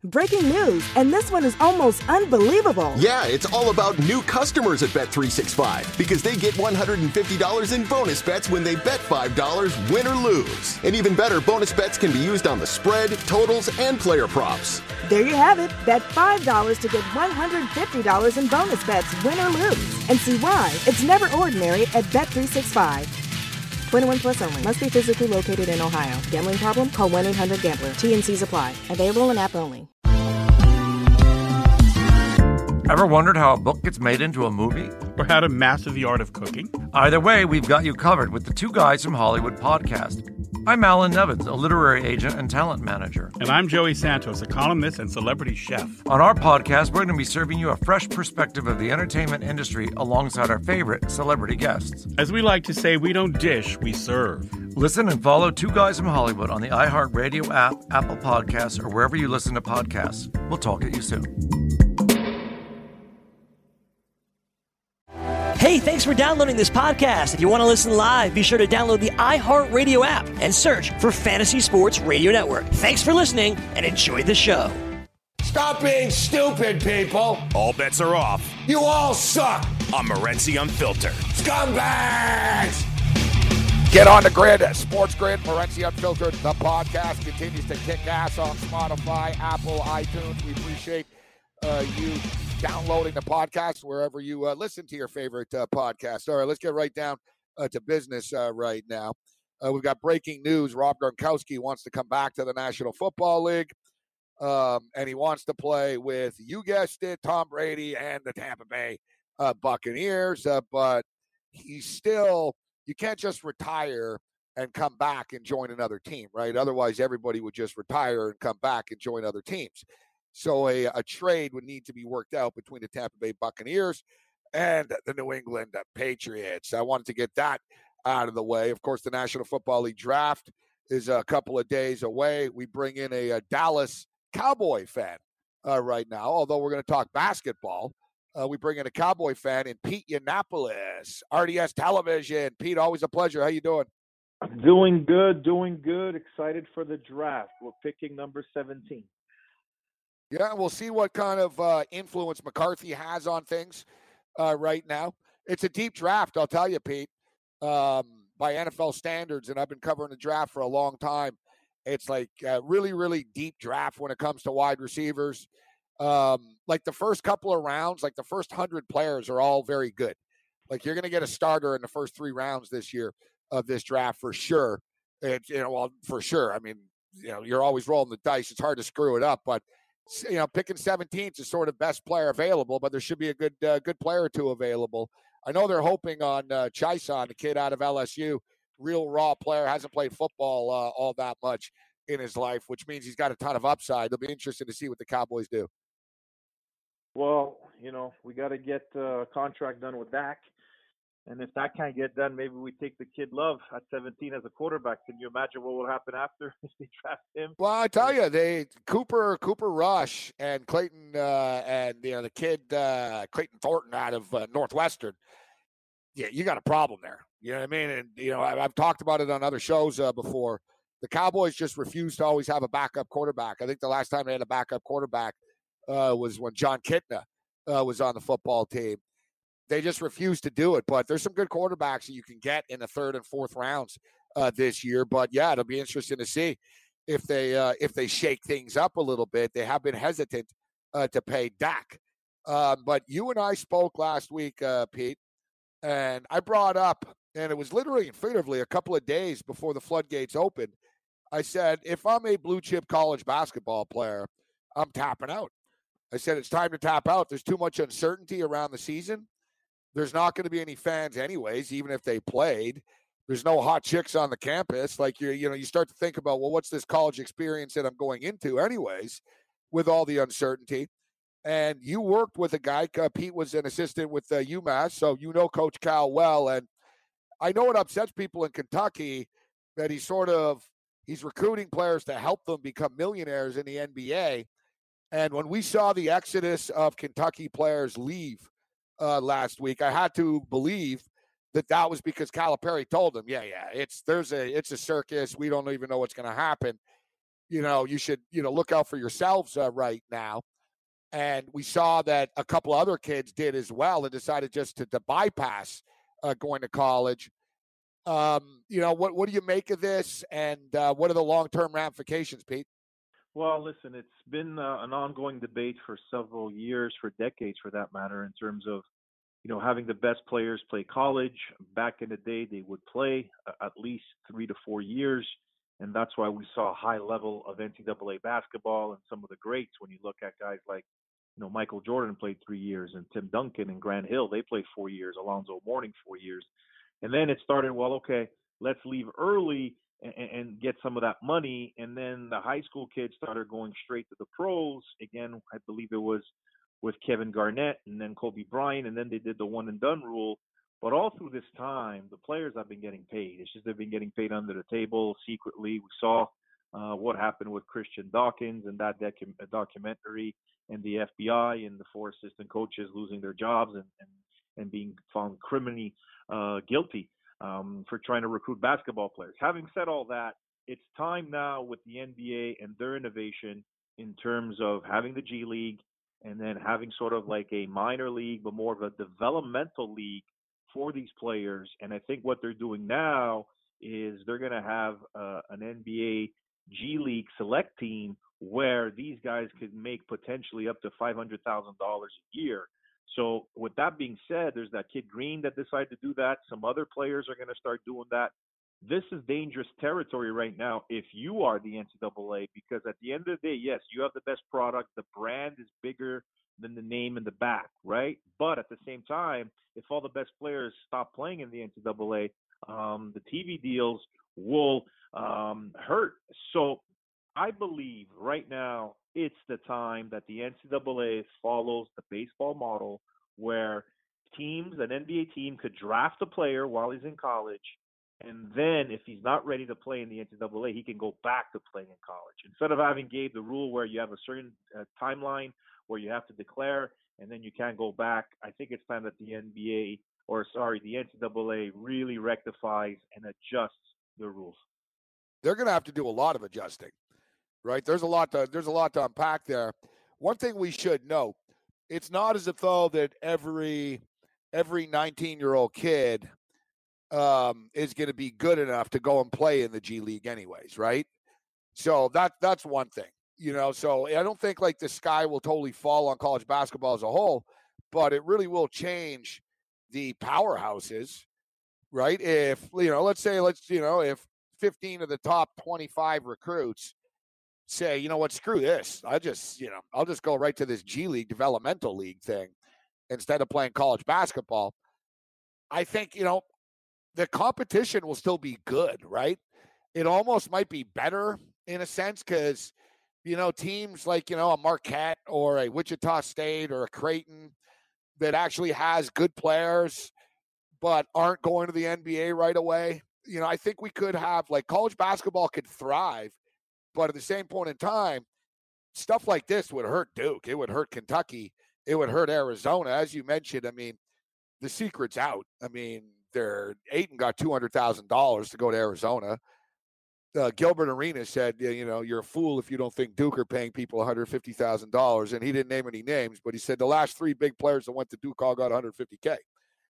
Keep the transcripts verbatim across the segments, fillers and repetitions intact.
Breaking news, and this one is almost unbelievable. Yeah, it's all about new customers at Bet three sixty-five because they get one hundred fifty dollars in bonus bets when they bet five dollars, win or lose. And even better, bonus bets can be used on the spread, totals, and player props. There you have it. Bet five dollars to get one hundred fifty dollars in bonus bets, win or lose. And see why it's never ordinary at Bet three sixty-five. twenty-one plus only. Must be physically located in Ohio. Gambling problem? Call one eight hundred gambler. T N Cs apply. Available in app only. Ever wondered how a book gets made into a movie? Or how to master the art of cooking? Either way, we've got you covered with the Two Guys from Hollywood podcast. I'm Alan Nevins, a literary agent and talent manager. And I'm Joey Santos, a columnist and celebrity chef. On our podcast, we're going to be serving you a fresh perspective of the entertainment industry alongside our favorite celebrity guests. As we like to say, we don't dish, we serve. Listen and follow Two Guys from Hollywood on the iHeartRadio app, Apple Podcasts, or wherever you listen to podcasts. We'll talk at you soon. Hey, thanks for downloading this podcast. If you want to listen live, be sure to download the iHeartRadio app and search for Fantasy Sports Radio Network. Thanks for listening and enjoy the show. Stop being stupid, people. All bets are off. You all suck. I'm Morency Unfiltered. Scumbags! Get on the grid, Sports Grid, Morency Unfiltered. The podcast continues to kick ass on Spotify, Apple, iTunes. We appreciate uh, you downloading the podcast wherever you uh, listen to your favorite uh, podcast. All right, let's get right down uh, to business uh, right now. Uh, we've got breaking news. Rob Gronkowski wants to come back to the National Football League, um, and he wants to play with, you guessed it, Tom Brady and the Tampa Bay uh, Buccaneers. Uh, but he's still, you can't just retire and come back and join another team, right? Otherwise, everybody would just retire and come back and join other teams. So a, a trade would need to be worked out between the Tampa Bay Buccaneers and the New England Patriots. I wanted to get that out of the way. Of course, the National Football League draft is a couple of days away. We bring in a, a Dallas Cowboy fan uh, right now, although we're going to talk basketball. Uh, we bring in a Cowboy fan in Pete Yiannopoulos, R D S Television. Pete, always a pleasure. How you doing? Doing good, doing good. Excited for the draft. We're picking number seventeen. Yeah, we'll see what kind of uh, influence McCarthy has on things uh, right now. It's a deep draft, I'll tell you, Pete, um, by N F L standards, and I've been covering the draft for a long time. It's like a really, really deep draft when it comes to wide receivers. Um, like the first couple of rounds, like the first one hundred players are all very good. Like you're going to get a starter in the first three rounds this year of this draft for sure. It, you know, well, for sure. I mean, you know, you're always rolling the dice. It's hard to screw it up, but you know, picking seventeenth is sort of best player available, but there should be a good uh, good player or two available. I know they're hoping on uh, Chaisson, the kid out of L S U, real raw player, hasn't played football uh, all that much in his life, which means he's got a ton of upside. It'll be interesting to see what the Cowboys do. Well, you know, we got to get uh, a contract done with Dak. And if that can't get done, maybe we take the kid Love at seventeen as a quarterback. Can you imagine what will happen after if they draft him? Well, I tell you, they Cooper Cooper Rush and Clayton uh, and you know the kid uh, Clayton Thornton out of uh, Northwestern. Yeah, you got a problem there. You know what I mean? And you know, I, I've talked about it on other shows uh, before. The Cowboys just refuse to always have a backup quarterback. I think the last time they had a backup quarterback uh, was when John Kitna uh, was on the football team. They just refuse to do it, but there's some good quarterbacks that you can get in the third and fourth rounds uh, this year. But yeah, it'll be interesting to see if they uh, if they shake things up a little bit. They have been hesitant uh, to pay Dak, um, but you and I spoke last week, uh, Pete, and I brought up, and it was literally and figuratively a couple of days before the floodgates opened. I said, if I'm a blue chip college basketball player, I'm tapping out. I said it's time to tap out. There's too much uncertainty around the season. There's not going to be any fans anyways, even if they played. There's no hot chicks on the campus. Like, you you know, you start to think about, well, what's this college experience that I'm going into anyways with all the uncertainty? And you worked with a guy, uh, Pete was an assistant with uh, UMass, so you know Coach Cal well. And I know it upsets people in Kentucky that he's sort of, he's recruiting players to help them become millionaires in the N B A. And when we saw the exodus of Kentucky players leave, Uh, last week, I had to believe that that was because Calipari told him, yeah, yeah, it's there's a it's a circus. We don't even know what's going to happen. you know, you should, you know, look out for yourselves uh, right now. And we saw that a couple other kids did as well and decided just to, to bypass uh, going to college. Um, you know, what what do you make of this, and uh, what are the long-term ramifications, Pete? Well, listen, it's been uh, an ongoing debate for several years, for decades for that matter, in terms of, you know, having the best players play college. Back in the day, they would play uh, at least three to four years, and that's why we saw a high level of N C double A basketball and some of the greats. When you look at guys like, you know, Michael Jordan played three years, and Tim Duncan and Grant Hill, they played four years, Alonzo Mourning four years. And then it started, well, okay, let's leave early and, and get some of that money. And then the high school kids started going straight to the pros. Again, I believe it was with Kevin Garnett and then Kobe Bryant, and then they did the one and done rule. But all through this time, the players have been getting paid. It's just they've been getting paid under the table secretly. We saw uh, what happened with Christian Dawkins and that docu- documentary, and the F B I and the four assistant coaches losing their jobs and, and, and being found criminally uh, guilty um, for trying to recruit basketball players. Having said all that, it's time now with the N B A and their innovation in terms of having the G League and then having sort of like a minor league, but more of a developmental league for these players. And I think what they're doing now is they're going to have uh, an N B A G League select team where these guys could make potentially up to five hundred thousand dollars a year. So with that being said, there's that kid Green that decided to do that. Some other players are going to start doing that. This is dangerous territory right now if you are the N C double A, because at the end of the day, yes, you have the best product. The brand is bigger than the name in the back, right? But at the same time, if all the best players stop playing in the N C double A, um, the T V deals will um, hurt. So I believe right now it's the time that the N C double A follows the baseball model where teams, an N B A team could draft a player while he's in college, and then if he's not ready to play in the N C double A, he can go back to playing in college. Instead of having, Gabe, the rule where you have a certain uh, timeline where you have to declare and then you can't go back, I think it's time that the N B A, or sorry, the N C double A really rectifies and adjusts the rules. They're going to have to do a lot of adjusting. Right, there's a lot to there's a lot to unpack there. One thing we should know: it's not as if though that every every nineteen-year-old kid um, is going to be good enough to go and play in the G League, anyways. Right, so that that's one thing. You know, so I don't think like the sky will totally fall on college basketball as a whole, but it really will change the powerhouses. Right, if you know, let's say let's you know if fifteen of the top twenty-five recruits say, you know what, screw this. I just, you know, I'll just go right to this G League developmental league thing instead of playing college basketball. I think, you know, the competition will still be good, right? It almost might be better in a sense because, you know, teams like, you know, a Marquette or a Wichita State or a Creighton that actually has good players but aren't going to the N B A right away. You know, I think we could have, like, college basketball could thrive. But at the same point in time, stuff like this would hurt Duke. It would hurt Kentucky. It would hurt Arizona. As you mentioned, I mean, the secret's out. I mean, they're Ayton got two hundred thousand dollars to go to Arizona. Uh, Gilbert Arenas said, you know, you're a fool if you don't think Duke are paying people one hundred fifty thousand dollars. And he didn't name any names, but he said the last three big players that went to Duke all got one hundred fifty K.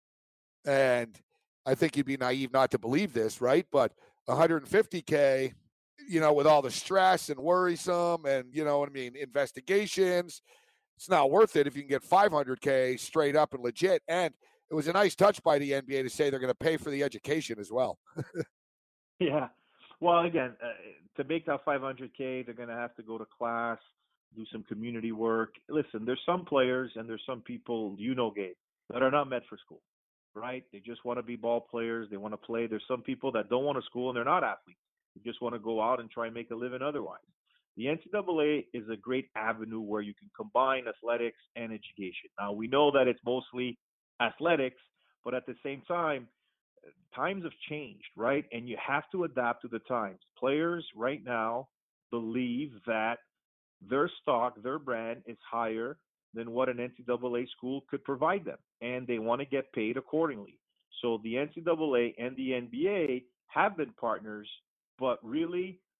And I think you'd be naive not to believe this, right? But one hundred fifty K, you know, with all the stress and worrisome and, you know what I mean, investigations, it's not worth it if you can get five hundred K straight up and legit. And it was a nice touch by the N B A to say they're going to pay for the education as well. Yeah. Well, again, uh, to make that five hundred K, they're going to have to go to class, do some community work. Listen, there's some players and there's some people, you know, Gabe, that are not meant for school, right? They just want to be ball players. They want to play. There's some people that don't want to school and they're not athletes. You just want to go out and try and make a living otherwise. The N C double A is a great avenue where you can combine athletics and education. Now, we know that it's mostly athletics, but at the same time, times have changed, right? And you have to adapt to the times. Players right now believe that their stock, their brand is higher than what an N C double A school could provide them, and they want to get paid accordingly. So the N C double A and the N B A have been partners, but really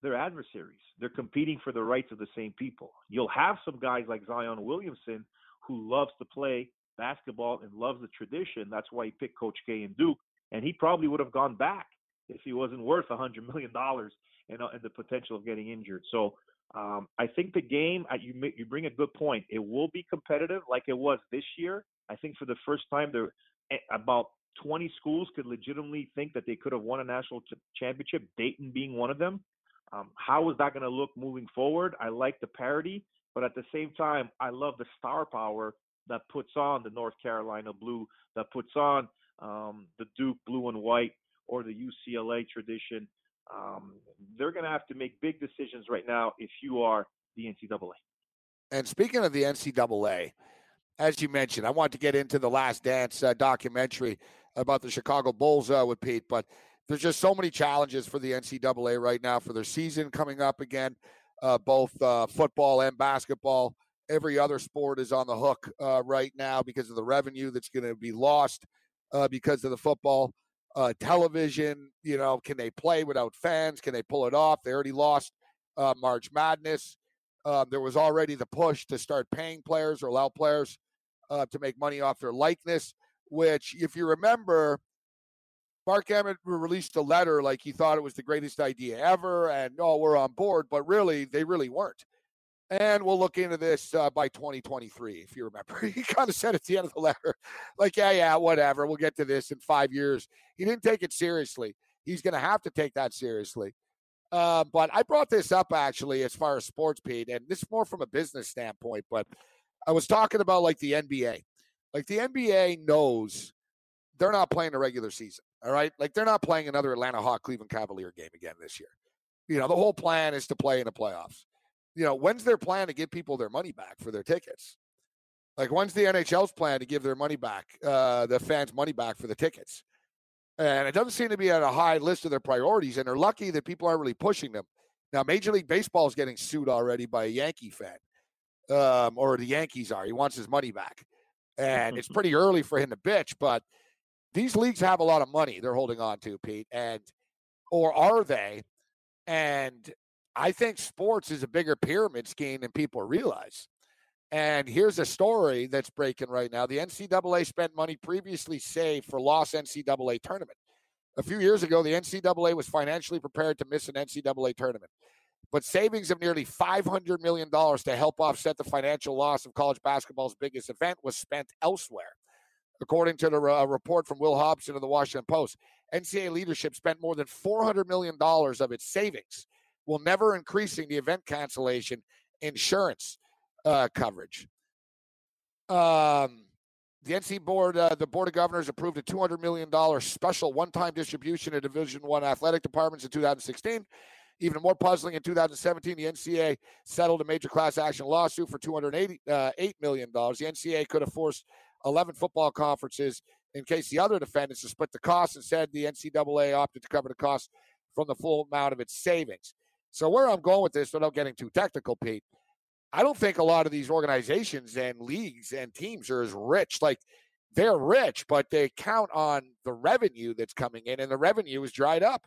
they're adversaries. They're competing for the rights of the same people. You'll have some guys like Zion Williamson who loves to play basketball and loves the tradition. That's why he picked Coach K and Duke, and he probably would have gone back if he wasn't worth one hundred million dollars and, uh, and the potential of getting injured. So um, I think the game, uh, you, you bring a good point. It will be competitive like it was this year. I think for the first time, there about twenty schools could legitimately think that they could have won a national ch- championship, Dayton being one of them. Um, how is that going to look moving forward? I like the parity, but at the same time, I love the star power that puts on the North Carolina blue, that puts on um, the Duke blue and white, or the U C L A tradition. Um, they're going to have to make big decisions right now if you are the N C double A. And speaking of the N C double A, as you mentioned, I want to get into the Last Dance uh, documentary about the Chicago Bulls uh, with Pete, but there's just so many challenges for the N C double A right now for their season coming up again, uh, both uh, football and basketball. Every other sport is on the hook uh, right now because of the revenue that's going to be lost uh, because of the football. Uh, television, you know, can they play without fans? Can they pull it off? They already lost uh, March Madness. Uh, there was already the push to start paying players or allow players uh, to make money off their likeness, which, if you remember, Mark Emmett released a letter like he thought it was the greatest idea ever, and, oh, we're on board, but really, they really weren't. And we'll look into this uh, by twenty twenty-three, if you remember. He kind of said at the end of the letter, like, yeah, yeah, whatever. We'll get to this in five years. He didn't take it seriously. He's going to have to take that seriously. Uh, but I brought this up, actually, as far as sports, Pete, and this is more from a business standpoint, but I was talking about, like, the N B A. Like, the N B A knows they're not playing a regular season, all right? Like, they're not playing another Atlanta Hawk Cleveland Cavalier game again this year. You know, the whole plan is to play in the playoffs. You know, when's their plan to give people their money back for their tickets? Like, when's the N H L's plan to give their money back, uh, the fans' money back for the tickets? And it doesn't seem to be on a high list of their priorities, and they're lucky that people aren't really pushing them. Now, Major League Baseball is getting sued already by a Yankee fan, um, or the Yankees are. He wants his money back. And it's pretty early for him to bitch, but these leagues have a lot of money they're holding on to, Pete, and or are they? And I think sports is a bigger pyramid scheme than people realize. And here's a story that's breaking right now. The N C double A spent money previously saved for lost N C double A tournament. A few years ago, the N C double A was financially prepared to miss an N C double A tournament. But savings of nearly five hundred million dollars to help offset the financial loss of college basketball's biggest event was spent elsewhere. According to the uh, report from Will Hobson of the Washington Post, N C double A leadership spent more than four hundred million dollars of its savings, while never increasing the event cancellation insurance uh, coverage. Um, the N C board, uh, the Board of Governors approved a two hundred million dollars special one-time distribution of Division One athletic departments in two thousand sixteen. Even more puzzling, in two thousand seventeen, the N C double A settled a major class action lawsuit for two hundred eight million dollars. The N C double A could have forced eleven football conferences in case the other defendants to split the costs. Instead, the N C double A opted to cover the costs from the full amount of its savings. So where I'm going with this, without getting too technical, Pete, I don't think a lot of these organizations and leagues and teams are as rich. Like, they're rich, but they count on the revenue that's coming in, and the revenue is dried up.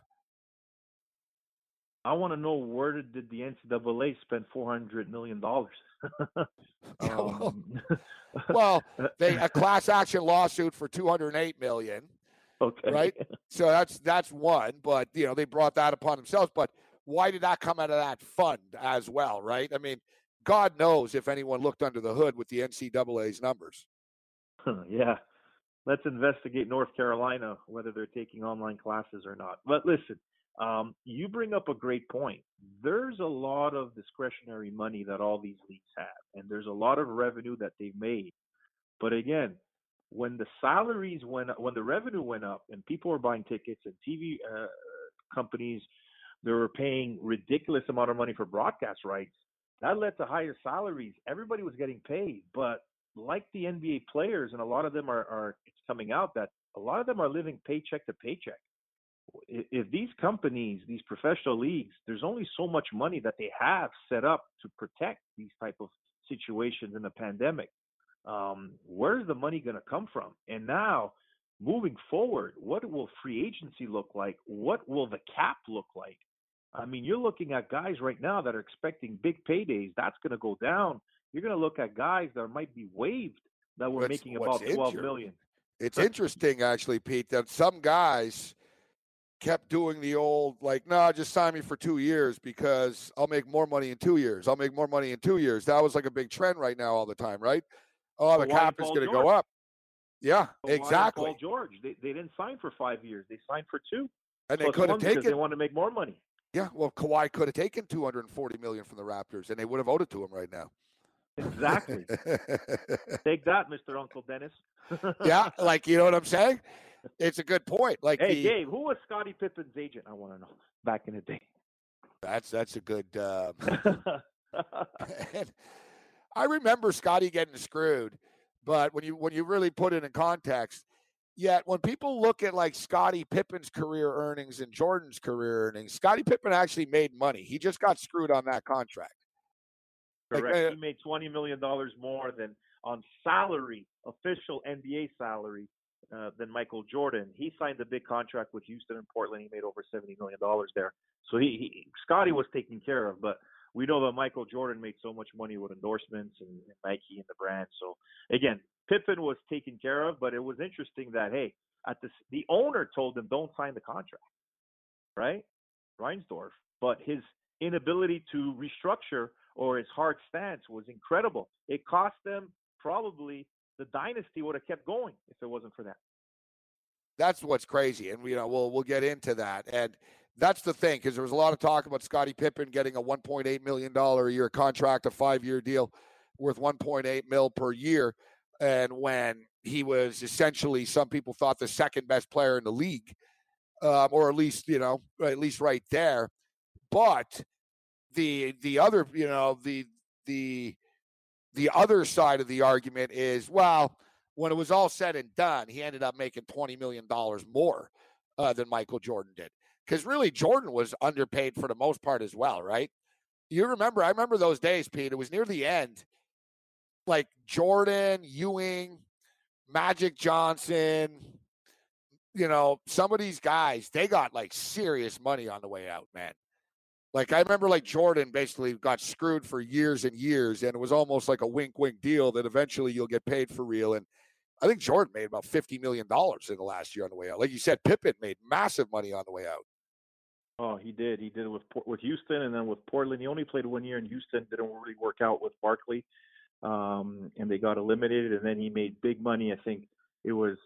I want to know, where did the N C double A spend four hundred million dollars? um, well, they a class action lawsuit for two hundred eight million dollars. Okay. Right? So that's that's one, but, you know, they brought that upon themselves. But why did that come out of that fund as well, right? I mean, God knows if anyone looked under the hood with the N C double A's numbers. Yeah. Let's investigate North Carolina, whether they're taking online classes or not. But listen, um, you bring up a great point. There's a lot of discretionary money that all these leagues have, and there's a lot of revenue that they've made. But again, when the salaries went up, when the revenue went up and people were buying tickets and T V uh, companies, they were paying ridiculous amount of money for broadcast rights, that led to higher salaries. Everybody was getting paid, but like the N B A players, and a lot of them are, are it's coming out that a lot of them are living paycheck to paycheck. If these companies, these professional leagues, there's only so much money that they have set up to protect these type of situations in the pandemic. Um, where's the money going to come from? And now, moving forward, what will free agency look like? What will the cap look like? I mean, you're looking at guys right now that are expecting big paydays. That's going to go down. You're going to look at guys that might be waived that were What's- making what's about twelve injured? million. It's interesting, actually, Pete, that some guys kept doing the old, like, no, just sign me for two years because I'll make more money in two years. I'll make more money in two years. That was like a big trend right now all the time, right? Oh, the Kawhi cap and is Paul going to George. go up. Yeah, Kawhi and exactly. Paul George, they, they didn't sign for five years. They signed for two. And they Plus could one have because taken, they want to make more money. yeah, well, Kawhi could have taken two hundred forty million dollars from the Raptors, and they would have owed it to him right now. Exactly. Take that, Mister Uncle Dennis. Yeah, like, you know what I'm saying? It's a good point. Like, Hey, the, Gabe, who was Scottie Pippen's agent? I want to know. Back in the day. that's that's a good. Um, and I remember Scotty getting screwed, but when you when you really put it in context, yet when people look at like Scottie Pippen's career earnings and Jordan's career earnings, Scottie Pippen actually made money. He just got screwed on that contract. Like, Correct. uh, He made twenty million dollars more than on salary, official N B A salary, uh, than Michael Jordan. He signed a big contract with Houston and Portland. He made over seventy million dollars there. So he, he Scotty was taken care of, but we know that Michael Jordan made so much money with endorsements and, and Nike and the brand. So again, Pippen was taken care of, but it was interesting that, hey, at the, the owner told him don't sign the contract, right? Reinsdorf. But his inability to restructure or his hard stance was incredible. It cost them probably the dynasty would have kept going if it wasn't for that. That's what's crazy, and you know we'll we'll get into that. And that's the thing, because there was a lot of talk about Scottie Pippen getting a one point eight million dollars a year contract, a five-year deal worth one point eight mil per year. And when he was essentially, some people thought, the second best player in the league, um, or at least, you know, at least right there. But the the other, you know, the the the other side of the argument is, well, when it was all said and done, he ended up making twenty million dollars more uh, than Michael Jordan did. Because really, Jordan was underpaid for the most part as well, right? You remember, I remember those days, Pete. It was near the end. Like Jordan, Ewing, Magic Johnson, you know, some of these guys, they got like serious money on the way out, man. Like I remember like Jordan basically got screwed for years and years, and it was almost like a wink, wink deal that eventually you'll get paid for real. And I think Jordan made about fifty million dollars in the last year on the way out. Like you said, Pippen made massive money on the way out. Oh, he did. He did it with with Houston, and then with Portland. He only played one year in Houston. Didn't really work out with Barkley, um, and they got eliminated. And then he made big money. I think it was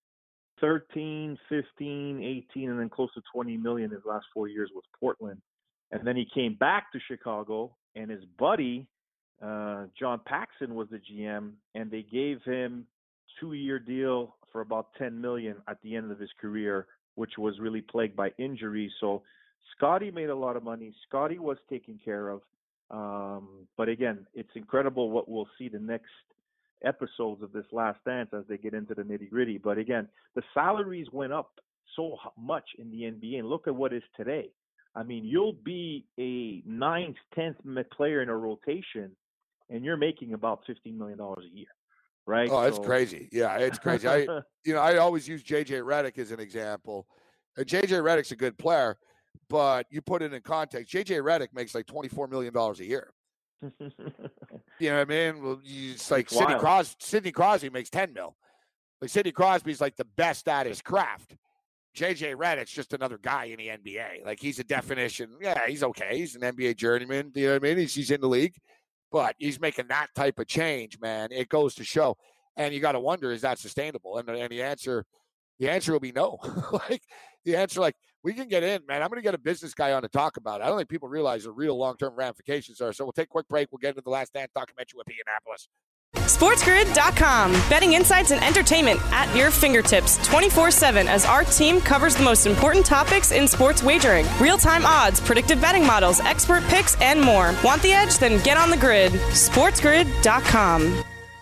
thirteen, fifteen, eighteen, and then close to twenty million his last four years with Portland. And then he came back to Chicago, and his buddy uh, John Paxson was the G M, and they gave him two-year deal for about ten million at the end of his career, which was really plagued by injuries. So Scotty made a lot of money. Scotty was taken care of. Um, but again, it's incredible what we'll see the next episodes of this Last Dance as they get into the nitty gritty. But again, the salaries went up so much in the N B A, and look at what is today. I mean, you'll be a ninth, tenth player in a rotation, and you're making about fifteen million dollars a year, right? Oh, it's so, crazy. Yeah, it's crazy. I, you know, I always use J J Redick as an example. And J J Redick's a good player, but you put it in context. J J Redick makes like twenty-four million dollars a year. You know what I mean? Well, it's like It's Sidney wild. Crosby. Sidney Crosby makes ten mil. Like Sidney Crosby's like the best at his craft. J J Redick's just another guy in the N B A. Like he's a definition. Yeah, he's okay. He's an N B A journeyman. You know what I mean? He's, he's in the league, but he's making that type of change, man. It goes to show. And you got to wonder, is that sustainable? And, and the answer, the answer will be no. Like the answer, like we can get in, man. I'm going to get a business guy on to talk about it. I don't think people realize the real long-term ramifications are. So we'll take a quick break. We'll get into the Last Dance documentary with Indianapolis. SportsGrid dot com. Betting insights and entertainment at your fingertips twenty-four seven as our team covers the most important topics in sports wagering. Real-time odds, predictive betting models, expert picks, and more. Want the edge? Then get on the grid. SportsGrid dot com.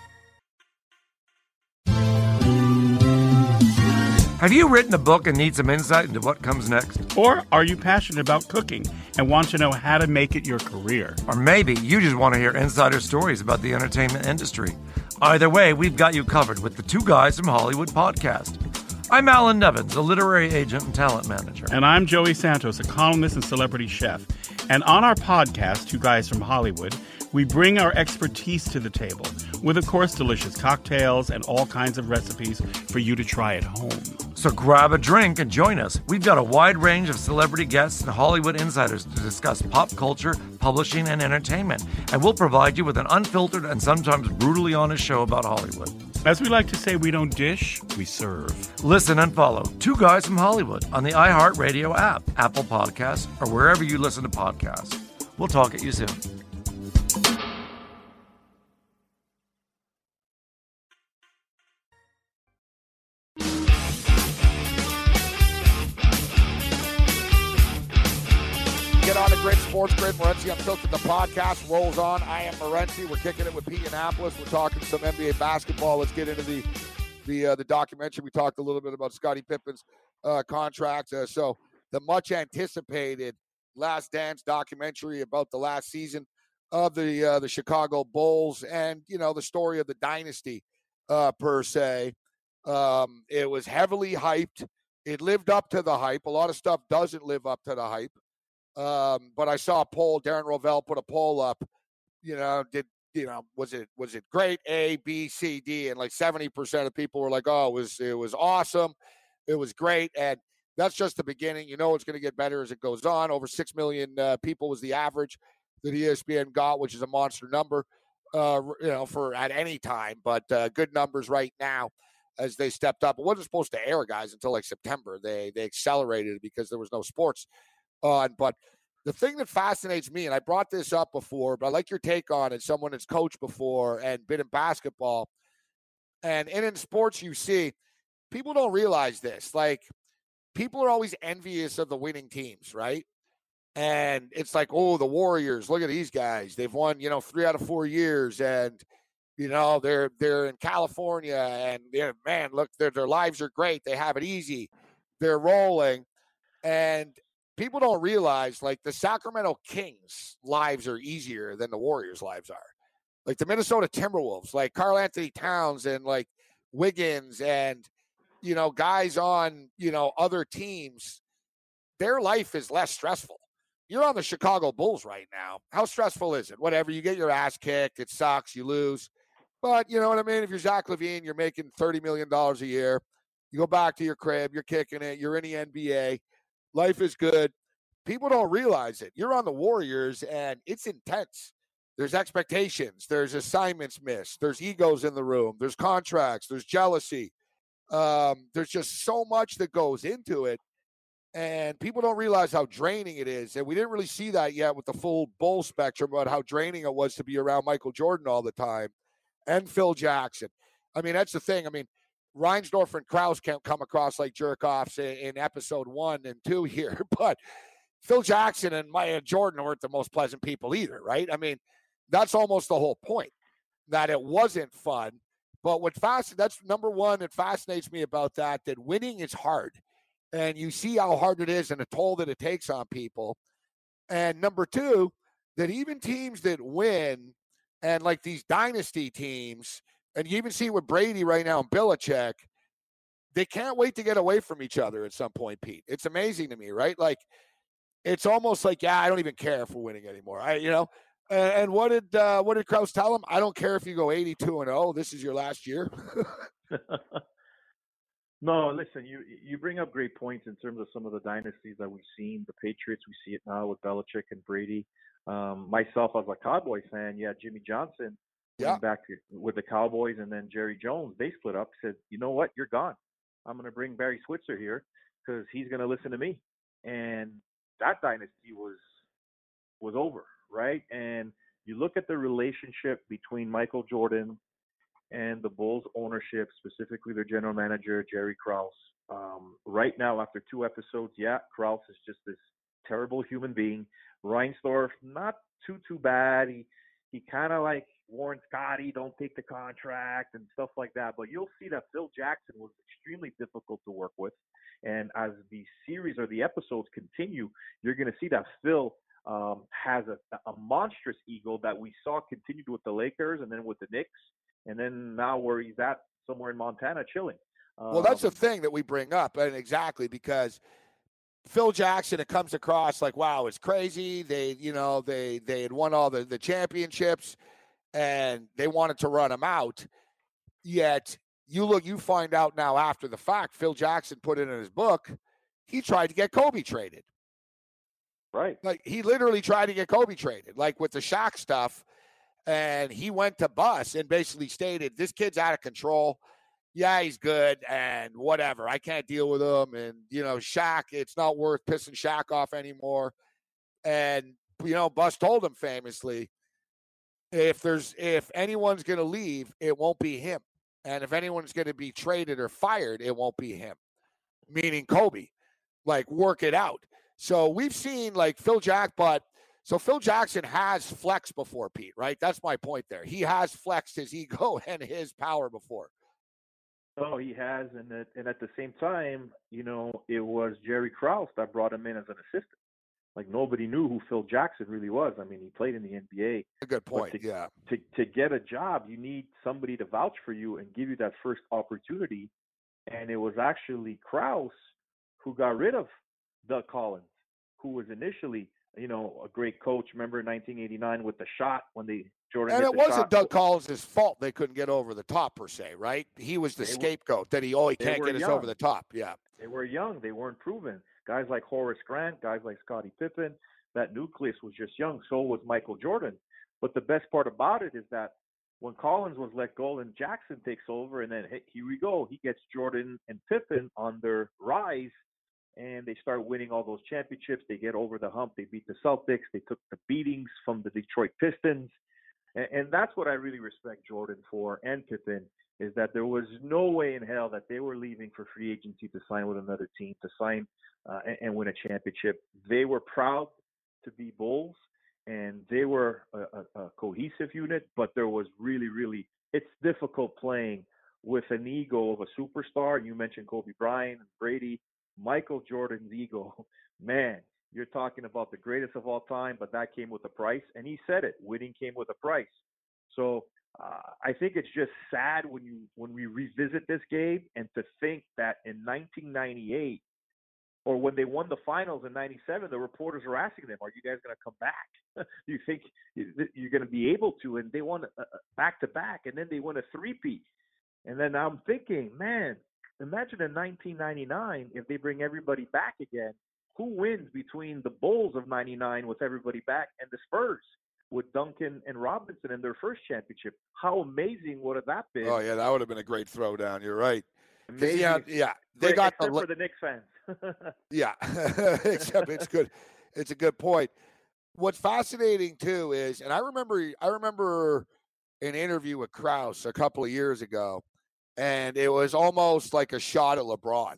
Have you written a book and need some insight into what comes next? Or are you passionate about cooking and want to know how to make it your career? Or maybe you just want to hear insider stories about the entertainment industry. Either way, we've got you covered with the Two Guys from Hollywood podcast. I'm Alan Nevins, a literary agent and talent manager. And I'm Joey Santos, a columnist and celebrity chef. And on our podcast, Two Guys from Hollywood, we bring our expertise to the table with, of course, delicious cocktails and all kinds of recipes for you to try at home. So grab a drink and join us. We've got a wide range of celebrity guests and Hollywood insiders to discuss pop culture, publishing, and entertainment. And we'll provide you with an unfiltered and sometimes brutally honest show about Hollywood. As we like to say, we don't dish, we serve. Listen and follow Two Guys from Hollywood on the iHeartRadio app, Apple Podcasts, or wherever you listen to podcasts. We'll talk at you soon. Get on the Grid Sports Grid. Morency Unfiltered, the podcast rolls on. I am Morency. We're kicking it with Pete Annapolis. We're talking some N B A basketball. Let's get into the the uh, the documentary. We talked a little bit about Scottie Pippen's uh, contract. Uh, so the much anticipated Last Dance documentary about the last season of the uh, the Chicago Bulls and, you know, the story of the dynasty uh, per se. Um, it was heavily hyped. It lived up to the hype. A lot of stuff doesn't live up to the hype. Um, but I saw a poll. Darren Rovell put a poll up. You know, did you know? Was it was it great? A, B, C, D, and like seventy percent of people were like, "Oh, it was it was awesome, it was great." And that's just the beginning. You know, it's going to get better as it goes on. Over six million uh, people was the average that E S P N got, which is a monster number. Uh, you know, for at any time, but uh, good numbers right now as they stepped up. It wasn't supposed to air, guys, until like September. They they accelerated it because there was no sports on. But the thing that fascinates me, and I brought this up before, but I like your take on it, someone that's coached before and been in basketball, and, and in sports you see, people don't realize this. Like, people are always envious of the winning teams, right? And it's like, oh, the Warriors, look at these guys. They've won, you know, three out of four years, and, you know, they're they're in California, and, they're, man, look, their their lives are great. They have it easy. They're rolling. And people don't realize, like, the Sacramento Kings' lives are easier than the Warriors' lives are. Like, the Minnesota Timberwolves, like Karl Anthony Towns and, like, Wiggins and, you know, guys on, you know, other teams, their life is less stressful. You're on the Chicago Bulls right now. How stressful is it? Whatever. You get your ass kicked. It sucks. You lose. But, you know what I mean? If you're Zach LaVine, you're making thirty million dollars a year. You go back to your crib. You're kicking it. You're in the N B A. Life is good. People don't realize it. You're on the Warriors, and it's intense. There's expectations. There's assignments missed. There's egos in the room. There's contracts. There's jealousy. Um, there's just so much that goes into it, and people don't realize how draining it is. And we didn't really see that yet with the full Bull spectrum about how draining it was to be around Michael Jordan all the time and Phil Jackson. I mean, that's the thing. I mean, Reinsdorf and Krause can't come across like jerk-offs in, in episode one and two here, but Phil Jackson and Maya Jordan weren't the most pleasant people either, right? I mean, that's almost the whole point, that it wasn't fun. But what fast that's number one that fascinates me about that, that winning is hard. And you see how hard it is and the toll that it takes on people. And number two, that even teams that win, and like these dynasty teams, and you even see with Brady right now and Belichick, they can't wait to get away from each other at some point, Pete. It's amazing to me, right? Like, it's almost like, yeah, I don't even care if we're winning anymore. I, you know, and, and what did uh, what did Krause tell him? I don't care if you go eighty-two and oh. This is your last year. No, listen, you you bring up great points in terms of some of the dynasties that we've seen. The Patriots, we see it now with Belichick and Brady. Um, myself, as a Cowboys fan, yeah, Jimmy Johnson. Yeah. Back to, with the Cowboys, and then Jerry Jones, they split up, said, you know what, you're gone. I'm going to bring Barry Switzer here because he's going to listen to me. And that dynasty was was over, right? And you look at the relationship between Michael Jordan and the Bulls ownership, specifically their general manager, Jerry Krause. Um, right now, after two episodes, yeah, Krause is just this terrible human being. Reinsdorf, not too, too bad. He, he kind of like warned Scotty, don't take the contract and stuff like that. But you'll see that Phil Jackson was extremely difficult to work with. And as the series or the episodes continue, you're going to see that Phil um, has a, a monstrous ego that we saw continued with the Lakers and then with the Knicks. And then now where he's at, somewhere in Montana, chilling. Well, that's Um, the thing that we bring up, and exactly because Phil Jackson, it comes across like, wow, it's crazy. They, you know, they they had won all the, the championships, and they wanted to run him out. Yet you look, you find out now after the fact, Phil Jackson put it in his book, he tried to get Kobe traded. Right. Like, he literally tried to get Kobe traded, like with the Shaq stuff, and he went to Bus and basically stated, this kid's out of control. Yeah, he's good and whatever. I can't deal with him. And, you know, Shaq, it's not worth pissing Shaq off anymore. And, you know, Bus told him famously, if there's, if anyone's going to leave, it won't be him. And if anyone's going to be traded or fired, it won't be him, meaning Kobe. Like, work it out. So we've seen, like, Phil Jack, but so Phil Jackson has flexed before, Pete, right? That's my point there. He has flexed his ego and his power before. Oh, he has, and at, and at the same time, you know, it was Jerry Krause that brought him in as an assistant. Like, nobody knew who Phil Jackson really was. I mean, he played in the N B A. A good point, to, yeah. To to get a job, you need somebody to vouch for you and give you that first opportunity. And it was actually Krause who got rid of Doug Collins, who was initially, you know, a great coach. Remember in nineteen eighty-nine with the shot when they Jordan and hit it the wasn't shot. Doug Collins' fault they couldn't get over the top per se, right? He was the They were- scapegoat that he, oh, he they can't were get us young. over the top. Yeah. They were young. They weren't proven. Guys like Horace Grant, guys like Scottie Pippen, that nucleus was just young. So was Michael Jordan. But the best part about it is that when Collins was let go and Jackson takes over, and then hey, here we go, he gets Jordan and Pippen on their rise, and they start winning all those championships. They get over the hump. They beat the Celtics. They took the beatings from the Detroit Pistons. And, and that's what I really respect Jordan for, and Pippen, is that there was no way in hell that they were leaving for free agency to sign with another team, to sign uh, and, and win a championship. They were proud to be Bulls, and they were a, a, a cohesive unit, but there was really, really, it's difficult playing with an ego of a superstar. You mentioned Kobe Bryant and Brady. Michael Jordan's ego, man, you're talking about the greatest of all time, but that came with a price. And he said it, winning came with a price. So uh, I think it's just sad when you when we revisit this game, and to think that in nineteen ninety-eight, or when they won the finals in ninety-seven, the reporters are asking them, are you guys going to come back? Do you think you're going to be able to? And they won back-to-back, and then they won a three-peat. And then I'm thinking, man, imagine in nineteen ninety-nine, if they bring everybody back again, who wins between the Bulls of ninety-nine with everybody back and the Spurs with Duncan and Robinson in their first championship? How amazing would have that been? Oh, yeah, that would have been a great throwdown. You're right. Amazing. Yeah, yeah. They Great, got except the, for the Knicks fans. yeah, except it's good. It's a good point. What's fascinating too is, and I remember, I remember an interview with Krause a couple of years ago, and it was almost like a shot at LeBron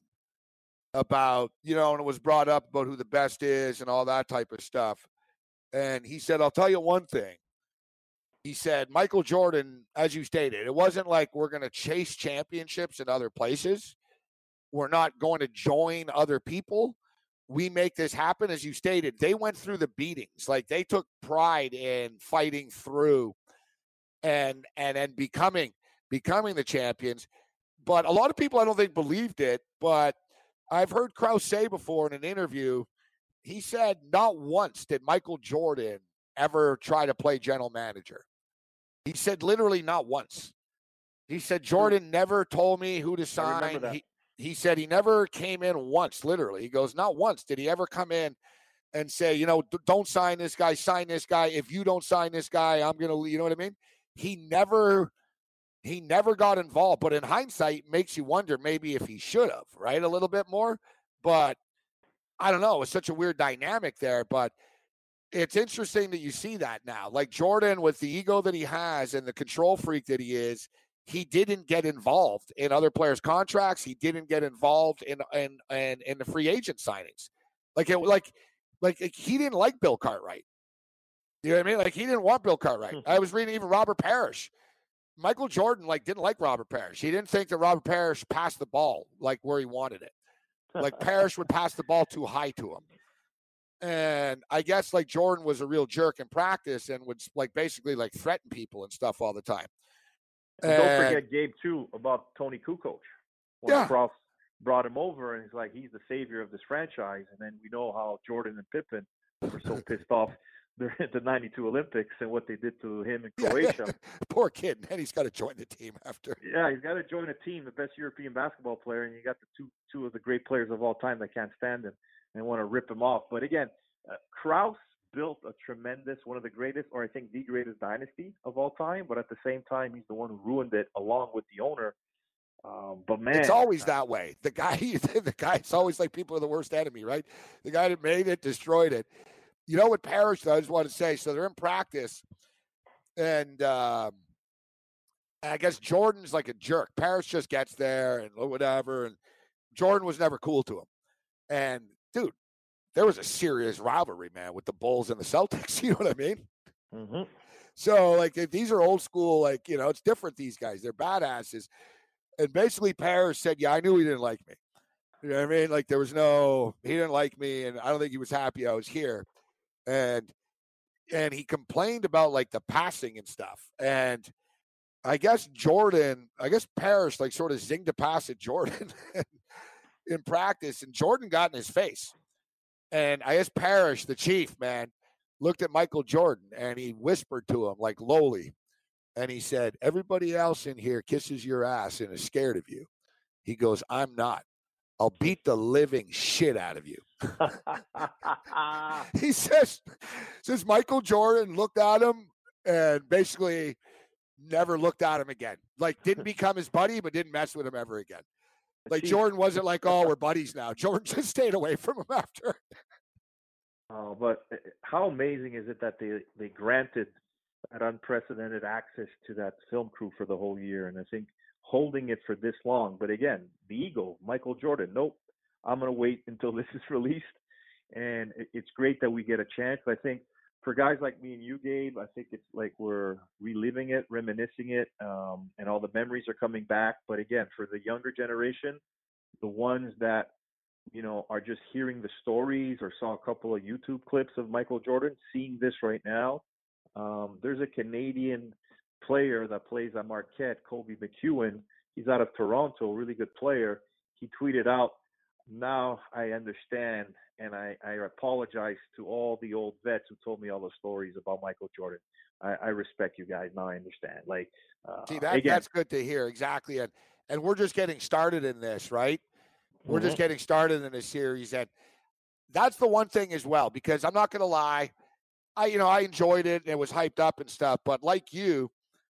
about, you know, and it was brought up about who the best is and all that type of stuff. And he said, I'll tell you one thing. He said, Michael Jordan, as you stated, it wasn't like we're going to chase championships in other places. We're not going to join other people. We make this happen. As you stated, they went through the beatings. Like, they took pride in fighting through and and and becoming becoming the champions. But a lot of people, I don't think, believed it. But I've heard Krause say before in an interview, he said not once did Michael Jordan ever try to play general manager. He said literally not once. He said Jordan never told me who to sign. He, he said he never came in once, literally. He goes, not once did he ever come in and say, you know, don't sign this guy, sign this guy. If you don't sign this guy, I'm going to, you know what I mean? He never, he never got involved. But in hindsight, it makes you wonder maybe if he should have, right? A little bit more. But I don't know. It's such a weird dynamic there. But it's interesting that you see that now. Like Jordan, with the ego that he has and the control freak that he is, he didn't get involved in other players' contracts. He didn't get involved in in in, in the free agent signings. Like it, like like he didn't like Bill Cartwright. You know what I mean? Like he didn't want Bill Cartwright. I was reading even Robert Parrish. Michael Jordan like didn't like Robert Parrish. He didn't think that Robert Parrish passed the ball like where he wanted it. Like Parrish would pass the ball too high to him. And I guess like Jordan was a real jerk in practice and would like basically like threaten people and stuff all the time. And don't forget Gabe too about Tony Kukoc. when Yeah. Krause brought him over, and he's like, he's the savior of this franchise. And then we know how Jordan and Pippen were so pissed off during the ninety-two Olympics and what they did to him in Croatia. Poor kid, and then he's got to join the team after. Yeah, he's got to join a team, the best European basketball player, and you got the two two of the great players of all time that can't stand him and want to rip him off. But again, uh, Krause built a tremendous, one of the greatest, or I think the greatest dynasty of all time. But at the same time, he's the one who ruined it along with the owner. Um, but man, it's always that way. The guy, the guy, it's always like people are the worst enemy, right? The guy that made it destroyed it. You know what Parrish does? I just want to say, so they're in practice, and um, I guess Jordan's like a jerk. Parrish just gets there and whatever, and Jordan was never cool to him. And dude, there was a serious rivalry, man, with the Bulls and the Celtics. You know what I mean? Mm-hmm. So, like, if these are old school, like, you know, it's different. These guys, they're badasses. And basically, Parrish said, "Yeah, I knew he didn't like me." You know what I mean? Like, there was no, he didn't like me, and I don't think he was happy I was here. And and he complained about like the passing and stuff. And I guess Jordan, I guess Parrish like sort of zinged a pass at Jordan in practice, and Jordan got in his face. And I guess Parrish, the chief, man, looked at Michael Jordan and he whispered to him like lowly, and he said, "Everybody else in here kisses your ass and is scared of you." He goes, "I'm not. I'll beat the living shit out of you." He says, says Michael Jordan looked at him and basically never looked at him again. Like, didn't become his buddy, but didn't mess with him ever again. Like, Jordan wasn't like, "Oh, we're buddies now." Jordan just stayed away from him after. Oh, but how amazing is it that they, they granted that unprecedented access to that film crew for the whole year? And I think holding it for this long, but again, the ego, Michael Jordan, nope, I'm going to wait until this is released. And it's great that we get a chance. I think for guys like me and you, Gabe, I think it's like we're reliving it, reminiscing it, um, and all the memories are coming back. But again, for the younger generation, the ones that, you know, are just hearing the stories or saw a couple of YouTube clips of Michael Jordan, seeing this right now, um, there's a Canadian player that plays at Marquette, Kobe McEwen. He's out of Toronto, a really good player. He tweeted out, "Now I understand, and I, I apologize to all the old vets who told me all the stories about Michael Jordan. I, I respect you guys. Now I understand." Like, uh, See, that, again, that's good to hear. Exactly. And, and we're just getting started in this, right? We're mm-hmm. just getting started in this series. And that's the one thing as well, because I'm not going to lie. I, you know, I enjoyed it and it was hyped up and stuff, but like you,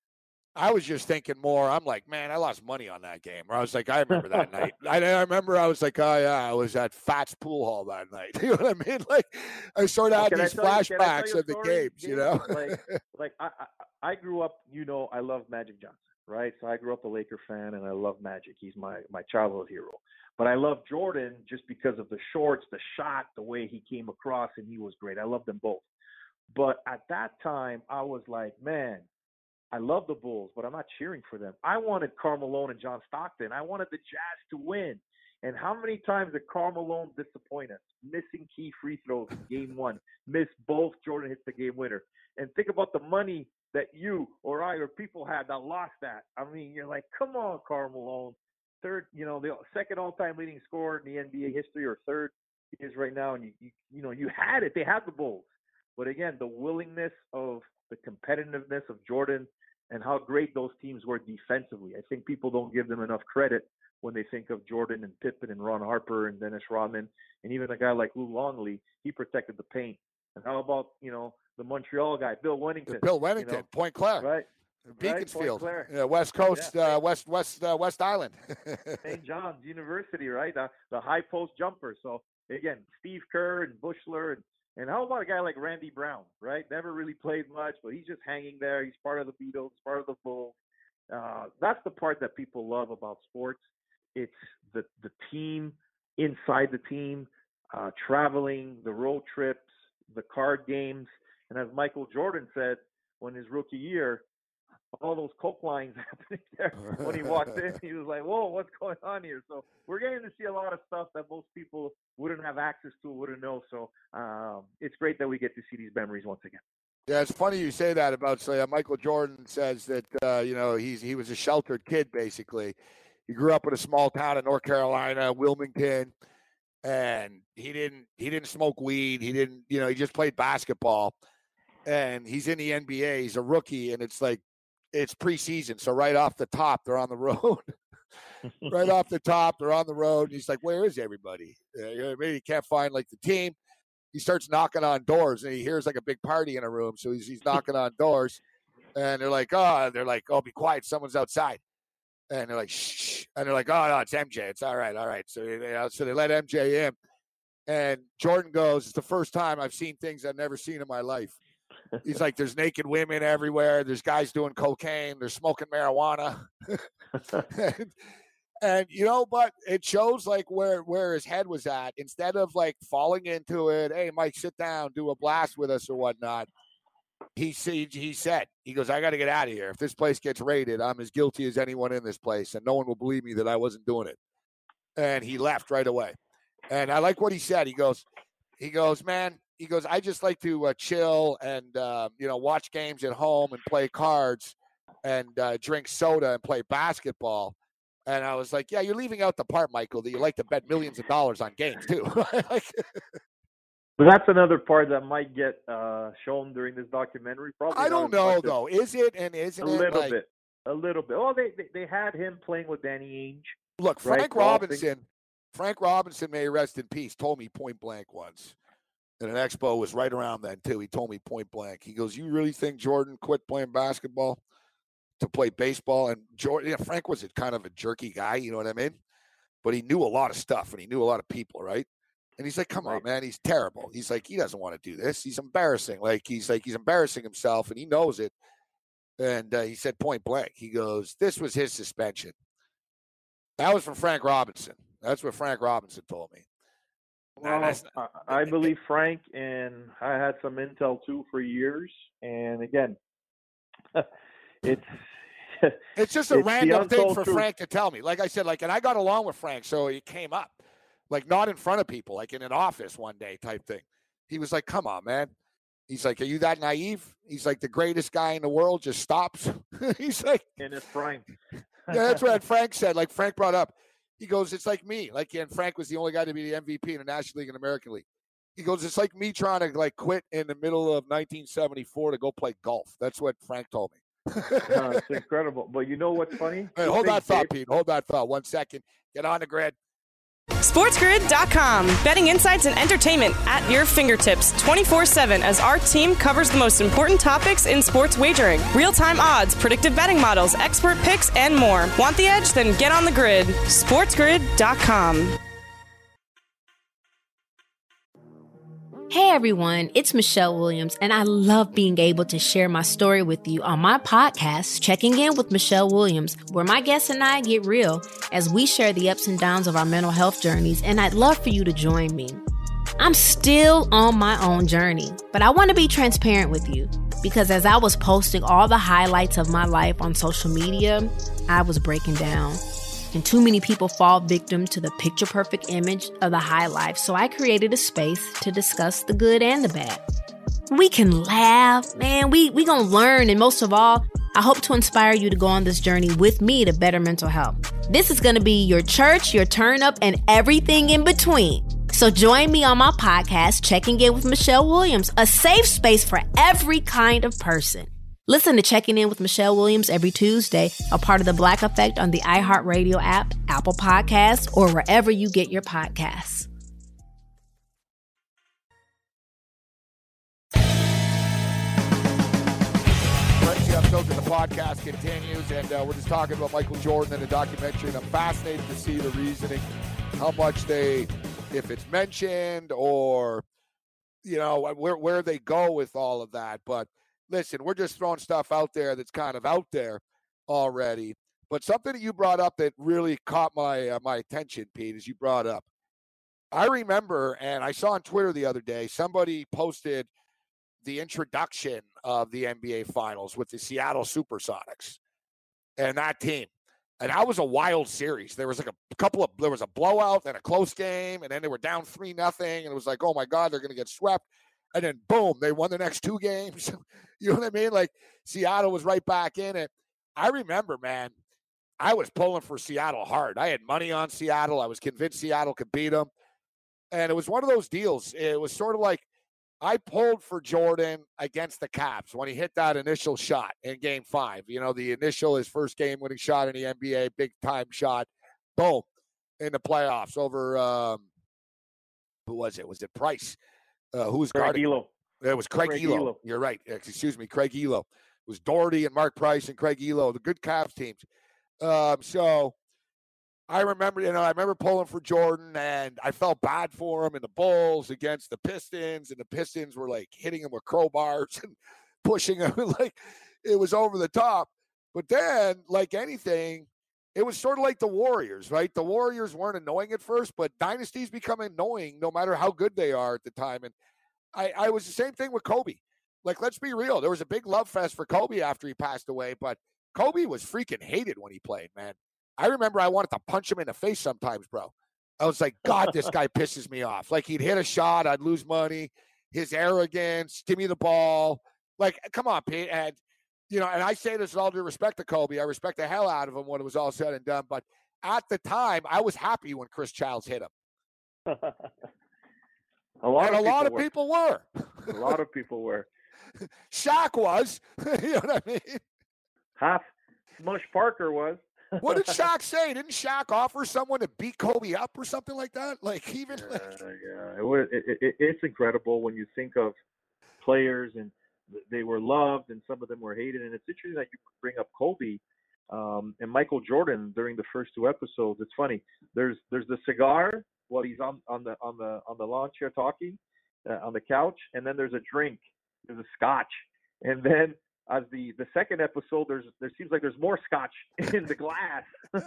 I was just thinking more. I'm like, man, I lost money on that game. Or I was like, I remember that night. I, I remember I was like, oh, yeah, I was at Fats Pool Hall that night. You know what I mean? Like, I sort of well, had these flashbacks you, of the story, games, you know? like, like I, I, I grew up, you know, I love Magic Johnson, right? So I grew up a Laker fan, and I love Magic. He's my, my childhood hero. But I love Jordan just because of the shorts, the shot, the way he came across, and he was great. I love them both. But at that time, I was like, man, I love the Bulls, but I'm not cheering for them. I wanted Karl Malone and John Stockton. I wanted the Jazz to win. And how many times did Karl Malone disappoint us? Missing key free throws in game one. Missed both. Jordan hits the game winner. And think about the money that you or I or people had that lost that. I mean, you're like, come on, Karl Malone. Third, you know, the second all-time leading scorer in the N B A history, or third he is right now. And, you, you, you know, you had it. They had the Bulls. But again, the willingness of the competitiveness of Jordan and how great those teams were defensively. I think people don't give them enough credit when they think of Jordan and Pippen and Ron Harper and Dennis Rodman, and even a guy like Lou Longley. He protected the paint. And how about, you know, the Montreal guy, Bill Wennington? Bill Wennington, you know, Point Claire, right? Beaconsfield, right, yeah, West Coast, yeah. uh, West West uh, West Island, Saint John's University, right? The, the high post jumper. So again, Steve Kerr and Bushler and. And how about a guy like Randy Brown, right? Never really played much, but he's just hanging there. He's part of the Beatles, part of the Bulls. Uh, that's the part that people love about sports. It's the the team inside the team, uh, traveling, the road trips, the card games. And as Michael Jordan said, when his rookie year, all those coke lines happening there when he walked in, he was like, whoa, what's going on here? So we're getting to see a lot of stuff that most people wouldn't have access to, wouldn't know. So um, it's great that we get to see these memories once again. Yeah, it's funny you say that about, so, uh, Michael Jordan says that, uh, you know, he's he was a sheltered kid, basically. he grew up in a small town in North Carolina, Wilmington, and he didn't he didn't smoke weed. He didn't, you know, he just played basketball. And he's in the N B A. He's a rookie, and it's like it's preseason. So right off the top, they're on the road. right off the top, they're on the road. And he's like, "Where is everybody?" Uh, you know what I mean? He can't find like the team. He starts knocking on doors, and he hears like a big party in a room. So he's he's knocking on doors, and they're like, "Oh," they're like, "Oh, be quiet, someone's outside." And they're like, "Shh," and they're like, "Oh no, it's M J. It's all right, all right." So they so they let M J in, and Jordan goes, "It's the first time I've seen things I've never seen in my life." He's like, "There's naked women everywhere. There's guys doing cocaine. They're smoking marijuana." and, and, you know, but it shows like where, where his head was at. Instead of like falling into it, "Hey, Mike, sit down, do a blast with us or whatnot." He, he, he said, he goes, "I got to get out of here. If this place gets raided, I'm as guilty as anyone in this place, and no one will believe me that I wasn't doing it." And he left right away. And I like what he said. He goes, he goes, "Man," he goes, "I just like to uh, chill and, uh, you know, watch games at home and play cards and uh, drink soda and play basketball." And I was like, "Yeah, you're leaving out the part, Michael, that you like to bet millions of dollars on games too." like, But that's another part that might get uh, shown during this documentary. Probably. I don't know, though. Is it and isn't a it? A little like, bit. A little bit. Oh, they, they they had him playing with Danny Ainge. Look, Frank right? Robinson, Frank Robinson, may he rest in peace, told me point blank once. And an expo was right around then, too. He told me point blank. He goes, "You really think Jordan quit playing basketball to play baseball?" And Jordan, yeah, Frank was a kind of a jerky guy, you know what I mean? But he knew a lot of stuff, and he knew a lot of people, right? And he's like, "Come on, man, he's terrible." He's like, "He doesn't want to do this. He's embarrassing." Like, he's like, he's embarrassing himself, and he knows it. And uh, he said point blank, he goes, "This was his suspension." That was from Frank Robinson. That's what Frank Robinson told me. Well, not, I, I believe Frank, and I had some intel too for years. And again, it's it's just a it's random thing for truth. Frank to tell me. Like I said, like, and I got along with Frank, so it came up, like not in front of people, like in an office one day type thing. He was like, "Come on, man." He's like, "Are you that naive?" He's like, "The greatest guy in the world just stops." He's like, and it's Frank. Yeah, that's what Frank said. Like Frank brought up. He goes, "It's like me." Like, and Frank was the only guy to be the M V P in the National League and American League. He goes, "It's like me trying to like quit in the middle of nineteen seventy-four to go play golf." That's what Frank told me. No, it's incredible. But you know what's funny? Hey, hold that thought, Pete. Hold that thought. One second. Get on the grid. SportsGrid dot com. Betting insights and entertainment at your fingertips twenty-four seven as our team covers the most important topics in sports wagering. Real-time odds, predictive betting models, expert picks, and more. Want the edge? Then get on the grid. SportsGrid dot com. Hey everyone, it's Michelle Williams, and I love being able to share my story with you on my podcast, Checking In with Michelle Williams, where my guests and I get real as we share the ups and downs of our mental health journeys, and I'd love for you to join me. I'm still on my own journey, but I want to be transparent with you because as I was posting all the highlights of my life on social media, I was breaking down. And too many people fall victim to the picture-perfect image of the high life, so I created a space to discuss the good and the bad. We can laugh, man, we we gonna learn, and most of all, I hope to inspire you to go on this journey with me to better mental health. This is gonna be your church, your turn-up, and everything in between. So join me on my podcast, Checking In with Michelle Williams, a safe space for every kind of person. Listen to Checking In with Michelle Williams every Tuesday, a part of the Black Effect on the iHeartRadio app, Apple Podcasts, or wherever you get your podcasts. Frenzy Unfiltered, the podcast continues, and uh, we're just talking about Michael Jordan and the documentary, and I'm fascinated to see the reasoning, how much they, if it's mentioned, or, you know, where, where they go with all of that, but listen, we're just throwing stuff out there that's kind of out there already. But something that you brought up that really caught my uh, my attention, Pete, is you brought up. I remember, and I saw on Twitter the other day, somebody posted the introduction of the N B A Finals with the Seattle Supersonics and that team. And that was a wild series. There was like a couple of, there was a blowout and a close game, and then they were down three nothing, and it was like, oh my God, they're going to get swept. And then, boom, they won the next two games. You know what I mean? Like, Seattle was right back in it. I remember, man, I was pulling for Seattle hard. I had money on Seattle. I was convinced Seattle could beat them. And it was one of those deals. It was sort of like I pulled for Jordan against the Caps when he hit that initial shot in game five. You know, the initial, his first game winning shot in the N B A, big time shot. Boom. In the playoffs over, um, who was it? Was it Price? Uh, who was Craig guarding? Elo. It was Craig, Craig Elo. Elo. You're right. Excuse me, Craig Elo. It was Doherty and Mark Price and Craig Elo, the good Caps teams. Um, so I remember, you know, I remember pulling for Jordan, and I felt bad for him in the Bulls against the Pistons, and the Pistons were like hitting him with crowbars and pushing him like it was over the top. But then, like anything, it was sort of like the Warriors, right? The Warriors weren't annoying at first, but dynasties become annoying no matter how good they are at the time. And I, I was the same thing with Kobe. Like, let's be real. There was a big love fest for Kobe after he passed away, but Kobe was freaking hated when he played, man. I remember I wanted to punch him in the face sometimes, bro. I was like, God, this guy pisses me off. Like, he'd hit a shot, I'd lose money. His arrogance, give me the ball. Like, come on, Pete. And, you know, and I say this with all due respect to Kobe. I respect the hell out of him when it was all said and done. But at the time, I was happy when Chris Childs hit him. a lot and of a lot of were. people were. a lot of people were. Shaq was. You know what I mean? Half Smush Parker was. What did Shaq say? Didn't Shaq offer someone to beat Kobe up or something like that? Like, even yeah, like... yeah. It was, it, it, it's incredible when you think of players and they were loved and some of them were hated. And it's interesting that you bring up Kobe um, and Michael Jordan during the first two episodes. It's funny. There's there's the cigar while he's on, on the on the on the lawn chair talking uh, on the couch, and then there's a drink. There's a scotch, and then as the the second episode, there's there seems like there's more scotch in the glass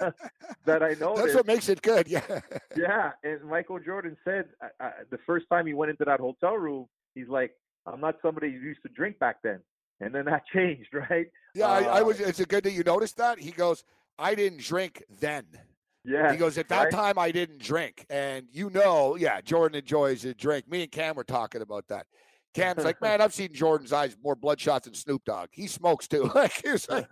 that I noticed. That's what makes it good. Yeah. Yeah, and Michael Jordan said uh, uh, the first time he went into that hotel room, he's like, I'm not somebody who used to drink back then. And then that changed, right? Yeah, uh, I, I was. It's a good that you noticed that. He goes, I didn't drink then. Yeah. He goes, at that right? time, I didn't drink. And you know, yeah, Jordan enjoys a drink. Me and Cam were talking about that. Cam's like, man, I've seen Jordan's eyes more bloodshot than Snoop Dogg. He smokes too. Like, he was like,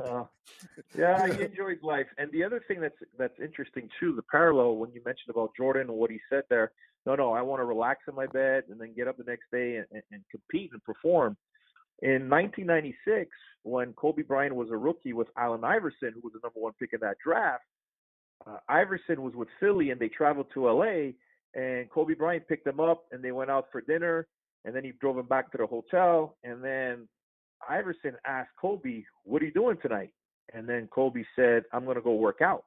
yeah, he enjoys life. And the other thing that's that's interesting too, the parallel when you mentioned about Jordan and what he said there. No, no, I want to relax in my bed and then get up the next day and, and, and compete and perform. In nineteen ninety-six, when Kobe Bryant was a rookie with Allen Iverson, who was the number one pick in that draft, uh, Iverson was with Philly and they traveled to L A, and Kobe Bryant picked them up and they went out for dinner, and then he drove him back to the hotel, and then Iverson asked Kobe, what are you doing tonight? And then Kobe said, I'm going to go work out.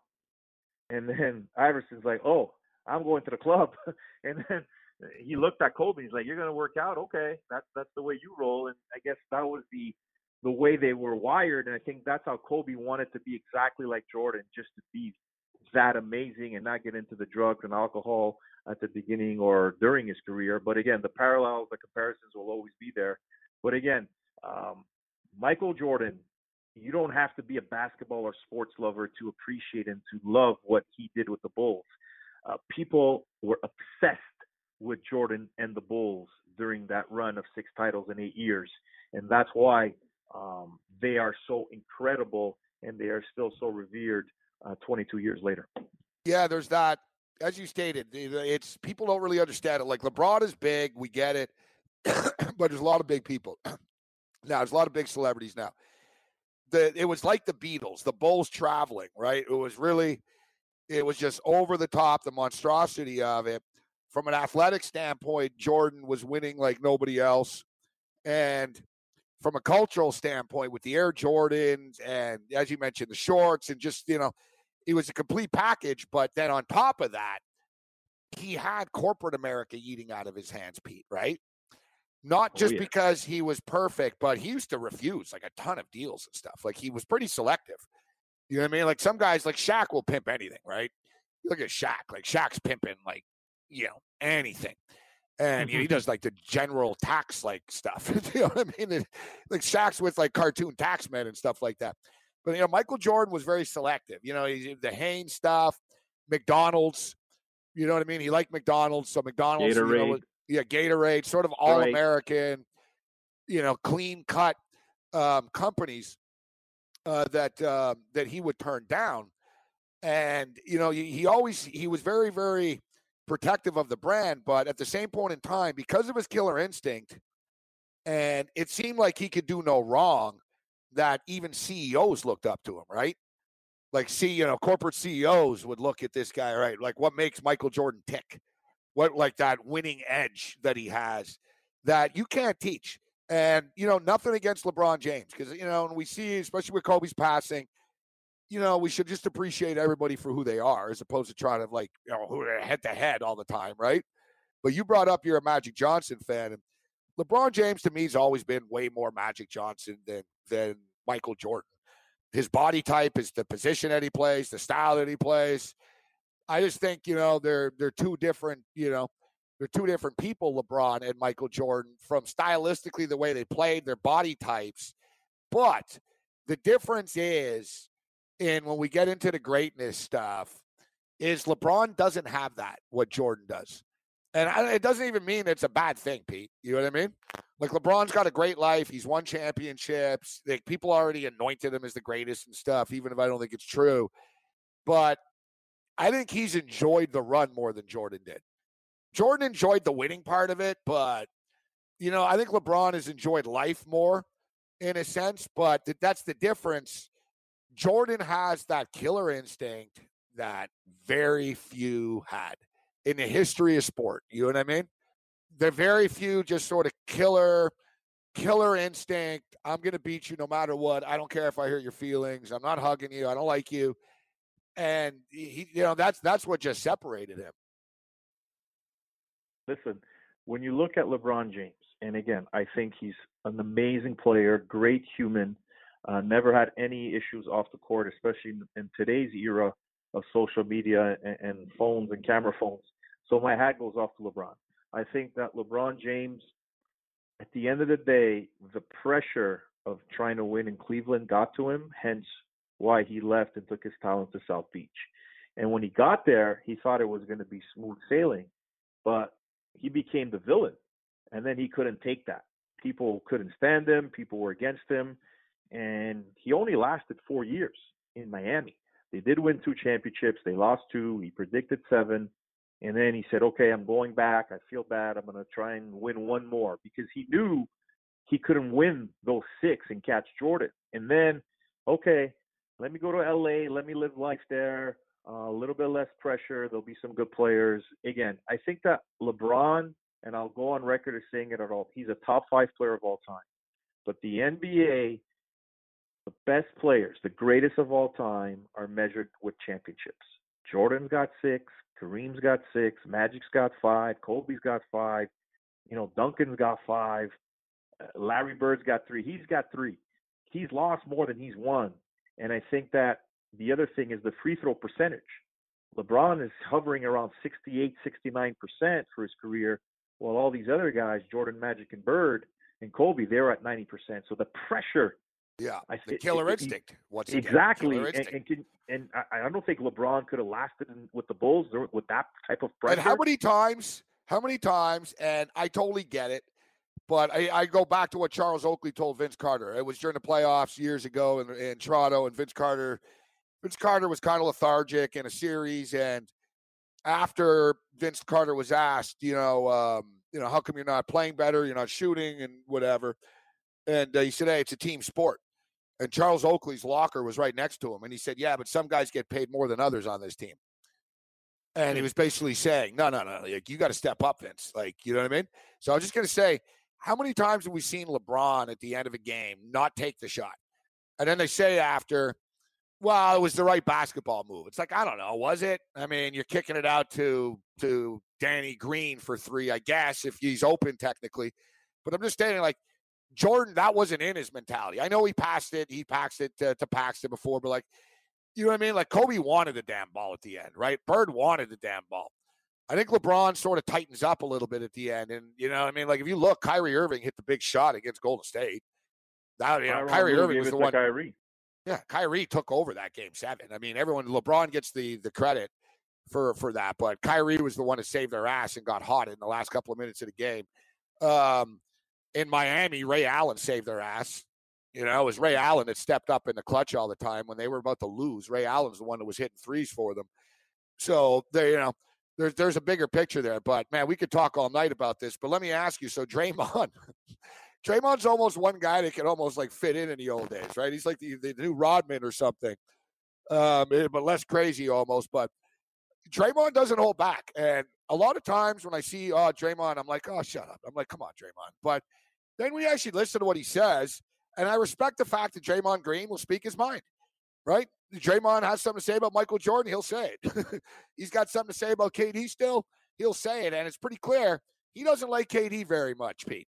And then Iverson's like, oh, I'm going to the club. And then he looked at Kobe. He's like, you're going to work out? Okay, that's that's the way you roll. And I guess that was the the way they were wired. And I think that's how Kobe wanted to be exactly like Jordan, just to be that amazing and not get into the drugs and alcohol at the beginning or during his career. But again, the parallels, the comparisons will always be there. But again, um, Michael Jordan, you don't have to be a basketball or sports lover to appreciate and to love what he did with the Bulls. Uh, people were obsessed with Jordan and the Bulls during that run of six titles in eight years. And that's why um, they are so incredible and they are still so revered uh, twenty-two years later. Yeah, there's that. As you stated, it's people don't really understand it. Like, LeBron is big. We get it. But there's a lot of big people. Now, there's a lot of big celebrities now. The, it was like the Beatles, the Bulls traveling, right? It was really, it was just over the top, the monstrosity of it. From an athletic standpoint, Jordan was winning like nobody else. And from a cultural standpoint, with the Air Jordans and, as you mentioned, the shorts and just, you know, it was a complete package. But then on top of that, he had corporate America eating out of his hands, Pete, right? Not just oh, yeah. because he was perfect, but he used to refuse like a ton of deals and stuff. Like, he was pretty selective. You know what I mean? Like, some guys like Shaq will pimp anything, right? You look at Shaq, like Shaq's pimping like, you know, anything. And you know, he does like the general tax like stuff. You know what I mean? And, like, Shaq's with like cartoon tax men and stuff like that. But, you know, Michael Jordan was very selective. You know, he, the Hanes stuff, McDonald's, you know what I mean? He liked McDonald's. So McDonald's, you know, yeah, Gatorade, sort of all-American, you know, clean-cut um, companies uh, that uh, that he would turn down. And, you know, he, he always, he was very, very protective of the brand. But at the same point in time, because of his killer instinct, and it seemed like he could do no wrong, that even C E Os looked up to him, right? Like, see, you know, corporate C E Os would look at this guy, right? Like, what makes Michael Jordan tick? What, like, that winning edge that he has that you can't teach. And, you know, nothing against LeBron James, because, you know, and we see, especially with Kobe's passing, you know, we should just appreciate everybody for who they are, as opposed to trying to, like, you know, who they're head to head all the time, right? But you brought up you're a Magic Johnson fan, and LeBron James, to me, has always been way more Magic Johnson than than Michael Jordan. His body type is the position that he plays, the style that he plays. I just think, you know, they're they're two different, you know, they're two different people, LeBron and Michael Jordan, from stylistically the way they played, their body types. But the difference is, in when we get into the greatness stuff, is LeBron doesn't have that, what Jordan does. And I, it doesn't even mean it's a bad thing, Pete. You know what I mean? Like, LeBron's got a great life. He's won championships. Like, people already anointed him as the greatest and stuff, even if I don't think it's true. But I think he's enjoyed the run more than Jordan did. Jordan enjoyed the winning part of it, but, you know, I think LeBron has enjoyed life more in a sense, but th- that's the difference. Jordan has that killer instinct that very few had in the history of sport. You know what I mean? There are very few just sort of killer, killer instinct. I'm going to beat you no matter what. I don't care if I hurt your feelings. I'm not hugging you. I don't like you. And he, you know, that's, that's what just separated him. Listen, when you look at LeBron James, and again, I think he's an amazing player, great human, uh, never had any issues off the court, especially in, in today's era of social media and, and phones and camera phones. So my hat goes off to LeBron. I think that LeBron James, at the end of the day, the pressure of trying to win in Cleveland got to him, hence why he left and took his talent to South Beach. And when he got there, he thought it was going to be smooth sailing, but he became the villain, and then he couldn't take that. People couldn't stand him. People were against him, and he only lasted four years in Miami. They did win two championships. They lost two. He predicted seven. And then he said, okay, I'm going back. I feel bad. I'm going to try and win one more, because he knew he couldn't win those six and catch Jordan. And then, okay, let me go to L A. Let me live life there. Uh, a little bit less pressure. There'll be some good players. Again, I think that LeBron, and I'll go on record as saying it at all, he's a top five player of all time. But the N B A, the best players, the greatest of all time, are measured with championships. Jordan's got six. Kareem's got six. Magic's got five. Kobe's got five. You know, Duncan's got five. Uh, Larry Bird's got three. He's got three. He's lost more than he's won. And I think that the other thing is the free throw percentage. LeBron is hovering around sixty-eight, sixty-nine percent for his career, while all these other guys, Jordan, Magic, and Bird, and Kobe, they're at ninety percent. So the pressure. Yeah, I, the it, killer it, instinct. What's exactly, killer and, instinct. and, can, and I, I don't think LeBron could have lasted in, with the Bulls or with that type of pressure. And how many times? How many times? And I totally get it, but I, I go back to what Charles Oakley told Vince Carter. It was during the playoffs years ago in, in Toronto, and Vince Carter, Vince Carter was kind of lethargic in a series, and after Vince Carter was asked, you know, um, you know, how come you're not playing better? You're not shooting and whatever. And uh, he said, hey, it's a team sport. And Charles Oakley's locker was right next to him. And he said, yeah, but some guys get paid more than others on this team. And he was basically saying, no, no, no, like, you got to step up, Vince. Like, you know what I mean? So I was just going to say, how many times have we seen LeBron at the end of a game not take the shot? And then they say after, well, it was the right basketball move. It's like, I don't know, was it? I mean, you're kicking it out to to Danny Green for three, I guess, if he's open technically. But I'm just stating, like, Jordan, that wasn't in his mentality. I know he passed it. He passed it to, to Paxton before, but, like, you know what I mean? Like, Kobe wanted the damn ball at the end, right? Bird wanted the damn ball. I think LeBron sort of tightens up a little bit at the end. And, you know what I mean? Like, if you look, Kyrie Irving hit the big shot against Golden State. That, you know, Kyrie Irving was the one. Kyrie. Yeah, Kyrie took over that game seven. I mean, everyone, LeBron gets the the credit for, for that, but Kyrie was the one to save their ass and got hot in the last couple of minutes of the game. Um, in Miami, Ray Allen saved their ass. You know, it was Ray Allen that stepped up in the clutch all the time when they were about to lose. Ray Allen's the one that was hitting threes for them. So, they, you know, there's, there's a bigger picture there. But, man, we could talk all night about this. But let me ask you, so Draymond, Draymond's almost one guy that could almost, like, fit in in the old days, right? He's like the, the new Rodman or something, um, but less crazy almost. But Draymond doesn't hold back. And a lot of times when I see, oh, Draymond, I'm like, oh, shut up. I'm like, come on, Draymond. But then we actually listen to what he says, and I respect the fact that Draymond Green will speak his mind, right? Draymond has something to say about Michael Jordan, he'll say it. He's got something to say about K D still, he'll say it. And it's pretty clear he doesn't like K D very much, Pete.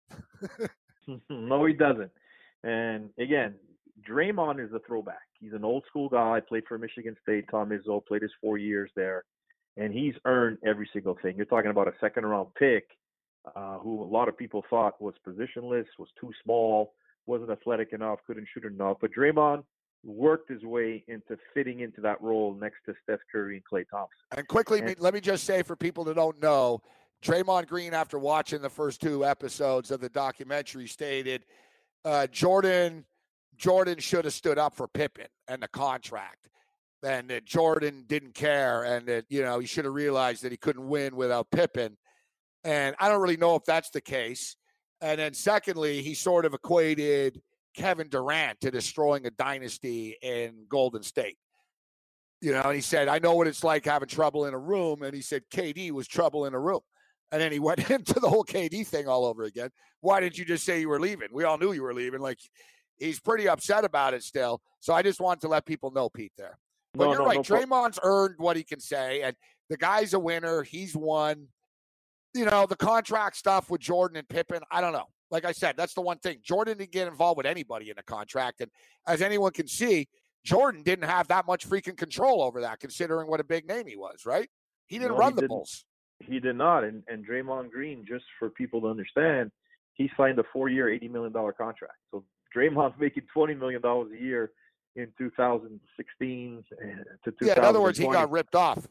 No, he doesn't. And, again, Draymond is a throwback. He's an old-school guy, played for Michigan State. Tom Izzo played his four years there. And he's earned every single thing. You're talking about a second-round pick uh, who a lot of people thought was positionless, was too small, wasn't athletic enough, couldn't shoot enough. But Draymond worked his way into fitting into that role next to Steph Curry and Klay Thompson. And quickly, and, let me just say for people that don't know, Draymond Green, after watching the first two episodes of the documentary, stated uh, Jordan Jordan should have stood up for Pippen and the contract, and that Jordan didn't care, and that, you know, he should have realized that he couldn't win without Pippen. And I don't really know if that's the case. And then secondly, he sort of equated Kevin Durant to destroying a dynasty in Golden State. You know, and he said, I know what it's like having trouble in a room. And he said, K D was trouble in a room. And then he went into the whole K D thing all over again. Why didn't you just say you were leaving? We all knew you were leaving. Like, he's pretty upset about it still. So I just wanted to let people know, Pete, there. But no, you're no, right. No Draymond's earned what he can say. And the guy's a winner. He's won. You know, the contract stuff with Jordan and Pippen, I don't know. Like I said, that's the one thing. Jordan didn't get involved with anybody in the contract. And as anyone can see, Jordan didn't have that much freaking control over that, considering what a big name he was, right? He didn't no, run he the didn't. Bulls. He did not. And, and Draymond Green, just for people to understand, he signed a four-year, eighty million dollars contract. So Draymond's making twenty million dollars a year in two thousand sixteen to two thousand twenty. Yeah, in other words, he got ripped off.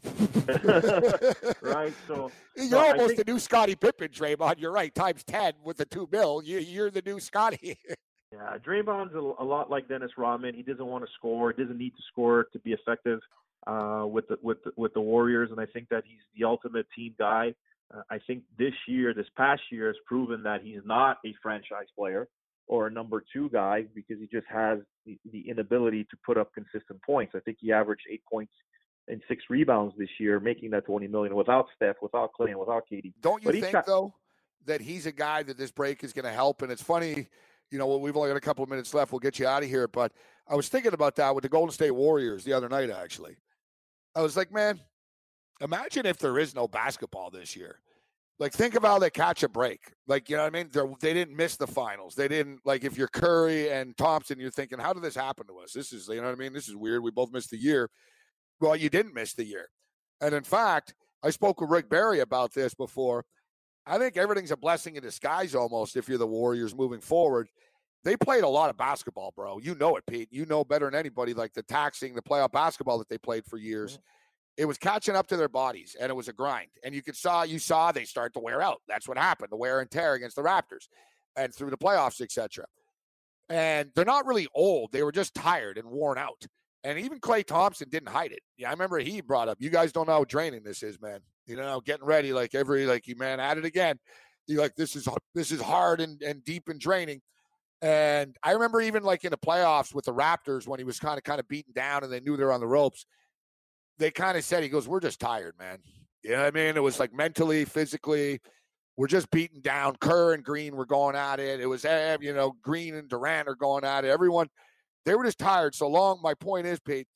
Right? So you're so almost think, the new Scottie Pippen, Draymond. You're right. Times ten with the two mil. You, you're the new Scottie. Yeah, Draymond's a, a lot like Dennis Rodman. He doesn't want to score. He doesn't need to score to be effective uh, with the with the, with the Warriors. And I think that he's the ultimate team guy. Uh, I think this year, this past year, has proven that he's not a franchise player or a number two guy, because he just has the, the inability to put up consistent points. I think he averaged eight points and six rebounds this year, making that twenty million without Steph, without Klay, and without K D. Don't you think, got, though, that he's a guy that this break is going to help? And it's funny, you know, we've only got a couple of minutes left. We'll get you out of here. But I was thinking about that with the Golden State Warriors the other night, actually. I was like, man, imagine if there is no basketball this year. Like, think of how they catch a break. Like, you know what I mean? They're, they didn't miss the finals. They didn't, like, if you're Curry and Thompson, you're thinking, how did this happen to us? This is, you know what I mean? This is weird. We both missed the year. Well, you didn't miss the year. And in fact, I spoke with Rick Barry about this before. I think everything's a blessing in disguise almost if you're the Warriors moving forward. They played a lot of basketball, bro. You know it, Pete. You know better than anybody, like the taxing, the playoff basketball that they played for years. Mm-hmm. It was catching up to their bodies, and it was a grind. And you could saw, you saw they start to wear out. That's what happened, the wear and tear against the Raptors and through the playoffs, et cetera. And they're not really old. They were just tired and worn out. And even Klay Thompson didn't hide it. Yeah, I remember he brought up, you guys don't know how draining this is, man. You know, getting ready, like every, like, you, man, at it again. You're like, this is, this is hard and, and deep and draining. And I remember even like in the playoffs with the Raptors when he was kind of, kind of beaten down and they knew they were on the ropes. They kind of said, he goes, we're just tired, man. You know what I mean? It was like mentally, physically, we're just beaten down. Kerr and Green were going at it. It was, you know, Green and Durant are going at it. Everyone, they were just tired. So long, my point is, Pete,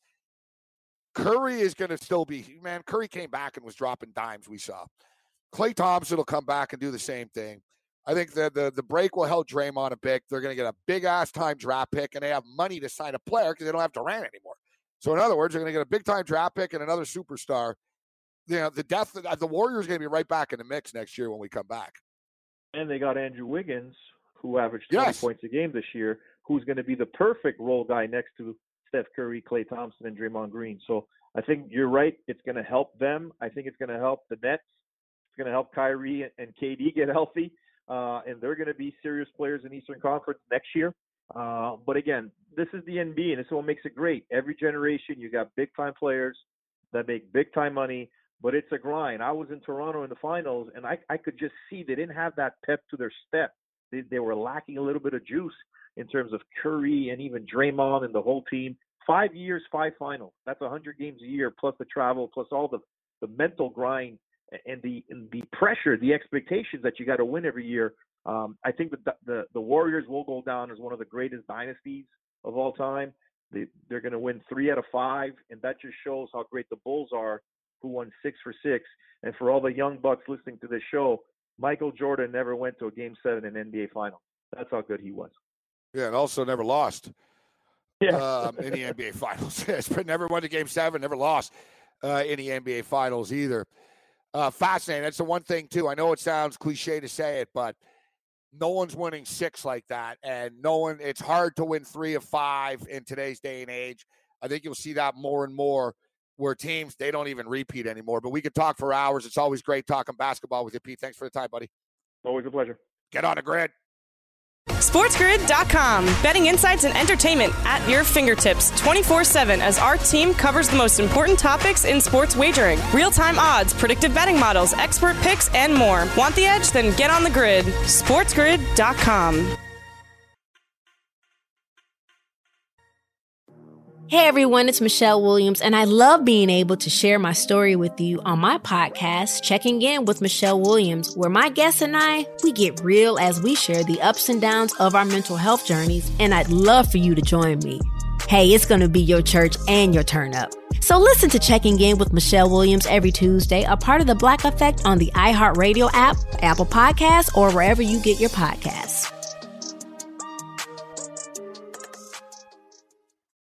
Curry is going to still be, man, Curry came back and was dropping dimes, we saw. Klay Thompson will come back and do the same thing. I think the, the, the break will help Draymond a bit. They're going to get a big-ass time draft pick, and they have money to sign a player because they don't have Durant anymore. So, in other words, they're going to get a big-time draft pick and another superstar. You know, the death of the Warriors are going to be right back in the mix next year when we come back. And they got Andrew Wiggins, who averaged twenty yes. points a game this year, who's going to be the perfect role guy next to Steph Curry, Klay Thompson, and Draymond Green. So, I think you're right. It's going to help them. I think it's going to help the Nets. It's going to help Kyrie and K D get healthy. Uh, and they're going to be serious players in Eastern Conference next year. Uh, but again, this is the N B A, and this is what makes it great. Every generation, you got big-time players that make big-time money, but it's a grind. I was in Toronto in the finals, and I, I could just see they didn't have that pep to their step. They, they were lacking a little bit of juice in terms of Curry and even Draymond and the whole team. Five years, five finals. That's one hundred games a year, plus the travel, plus all the, the mental grind and the and the pressure, the expectations that you got to win every year. Um, I think that the, the, the Warriors will go down as one of the greatest dynasties of all time. They, they're going to win three out of five, and that just shows how great the Bulls are, who won six for six. And for all the young bucks listening to this show, Michael Jordan never went to a Game seven in N B A Finals. That's how good he was. Yeah, and also never lost yeah. um, in the N B A Finals. Never went to Game seven, never lost uh, in the N B A Finals either. Uh, fascinating. That's the one thing, too. I know it sounds cliche to say it, but no one's winning six like that, and no one. It's hard to win three of five in today's day and age. I think you'll see that more and more where teams, they don't even repeat anymore. But we could talk for hours. It's always great talking basketball with you, Pete. Thanks for the time, buddy. Always a pleasure. Get on the grid. SportsGrid dot com. Betting insights and entertainment at your fingertips twenty-four seven as our team covers the most important topics in sports wagering. Real-time odds, predictive betting models, expert picks, and more. Want the edge? Then get on the grid. SportsGrid dot com. Hey everyone, it's Michelle Williams, and I love being able to share my story with you on my podcast, Checking In with Michelle Williams, where my guests and I, we get real as we share the ups and downs of our mental health journeys, and I'd love for you to join me. Hey, it's going to be your church and your turn up. So listen to Checking In with Michelle Williams every Tuesday, a part of the Black Effect on the iHeartRadio app, Apple Podcasts, or wherever you get your podcasts.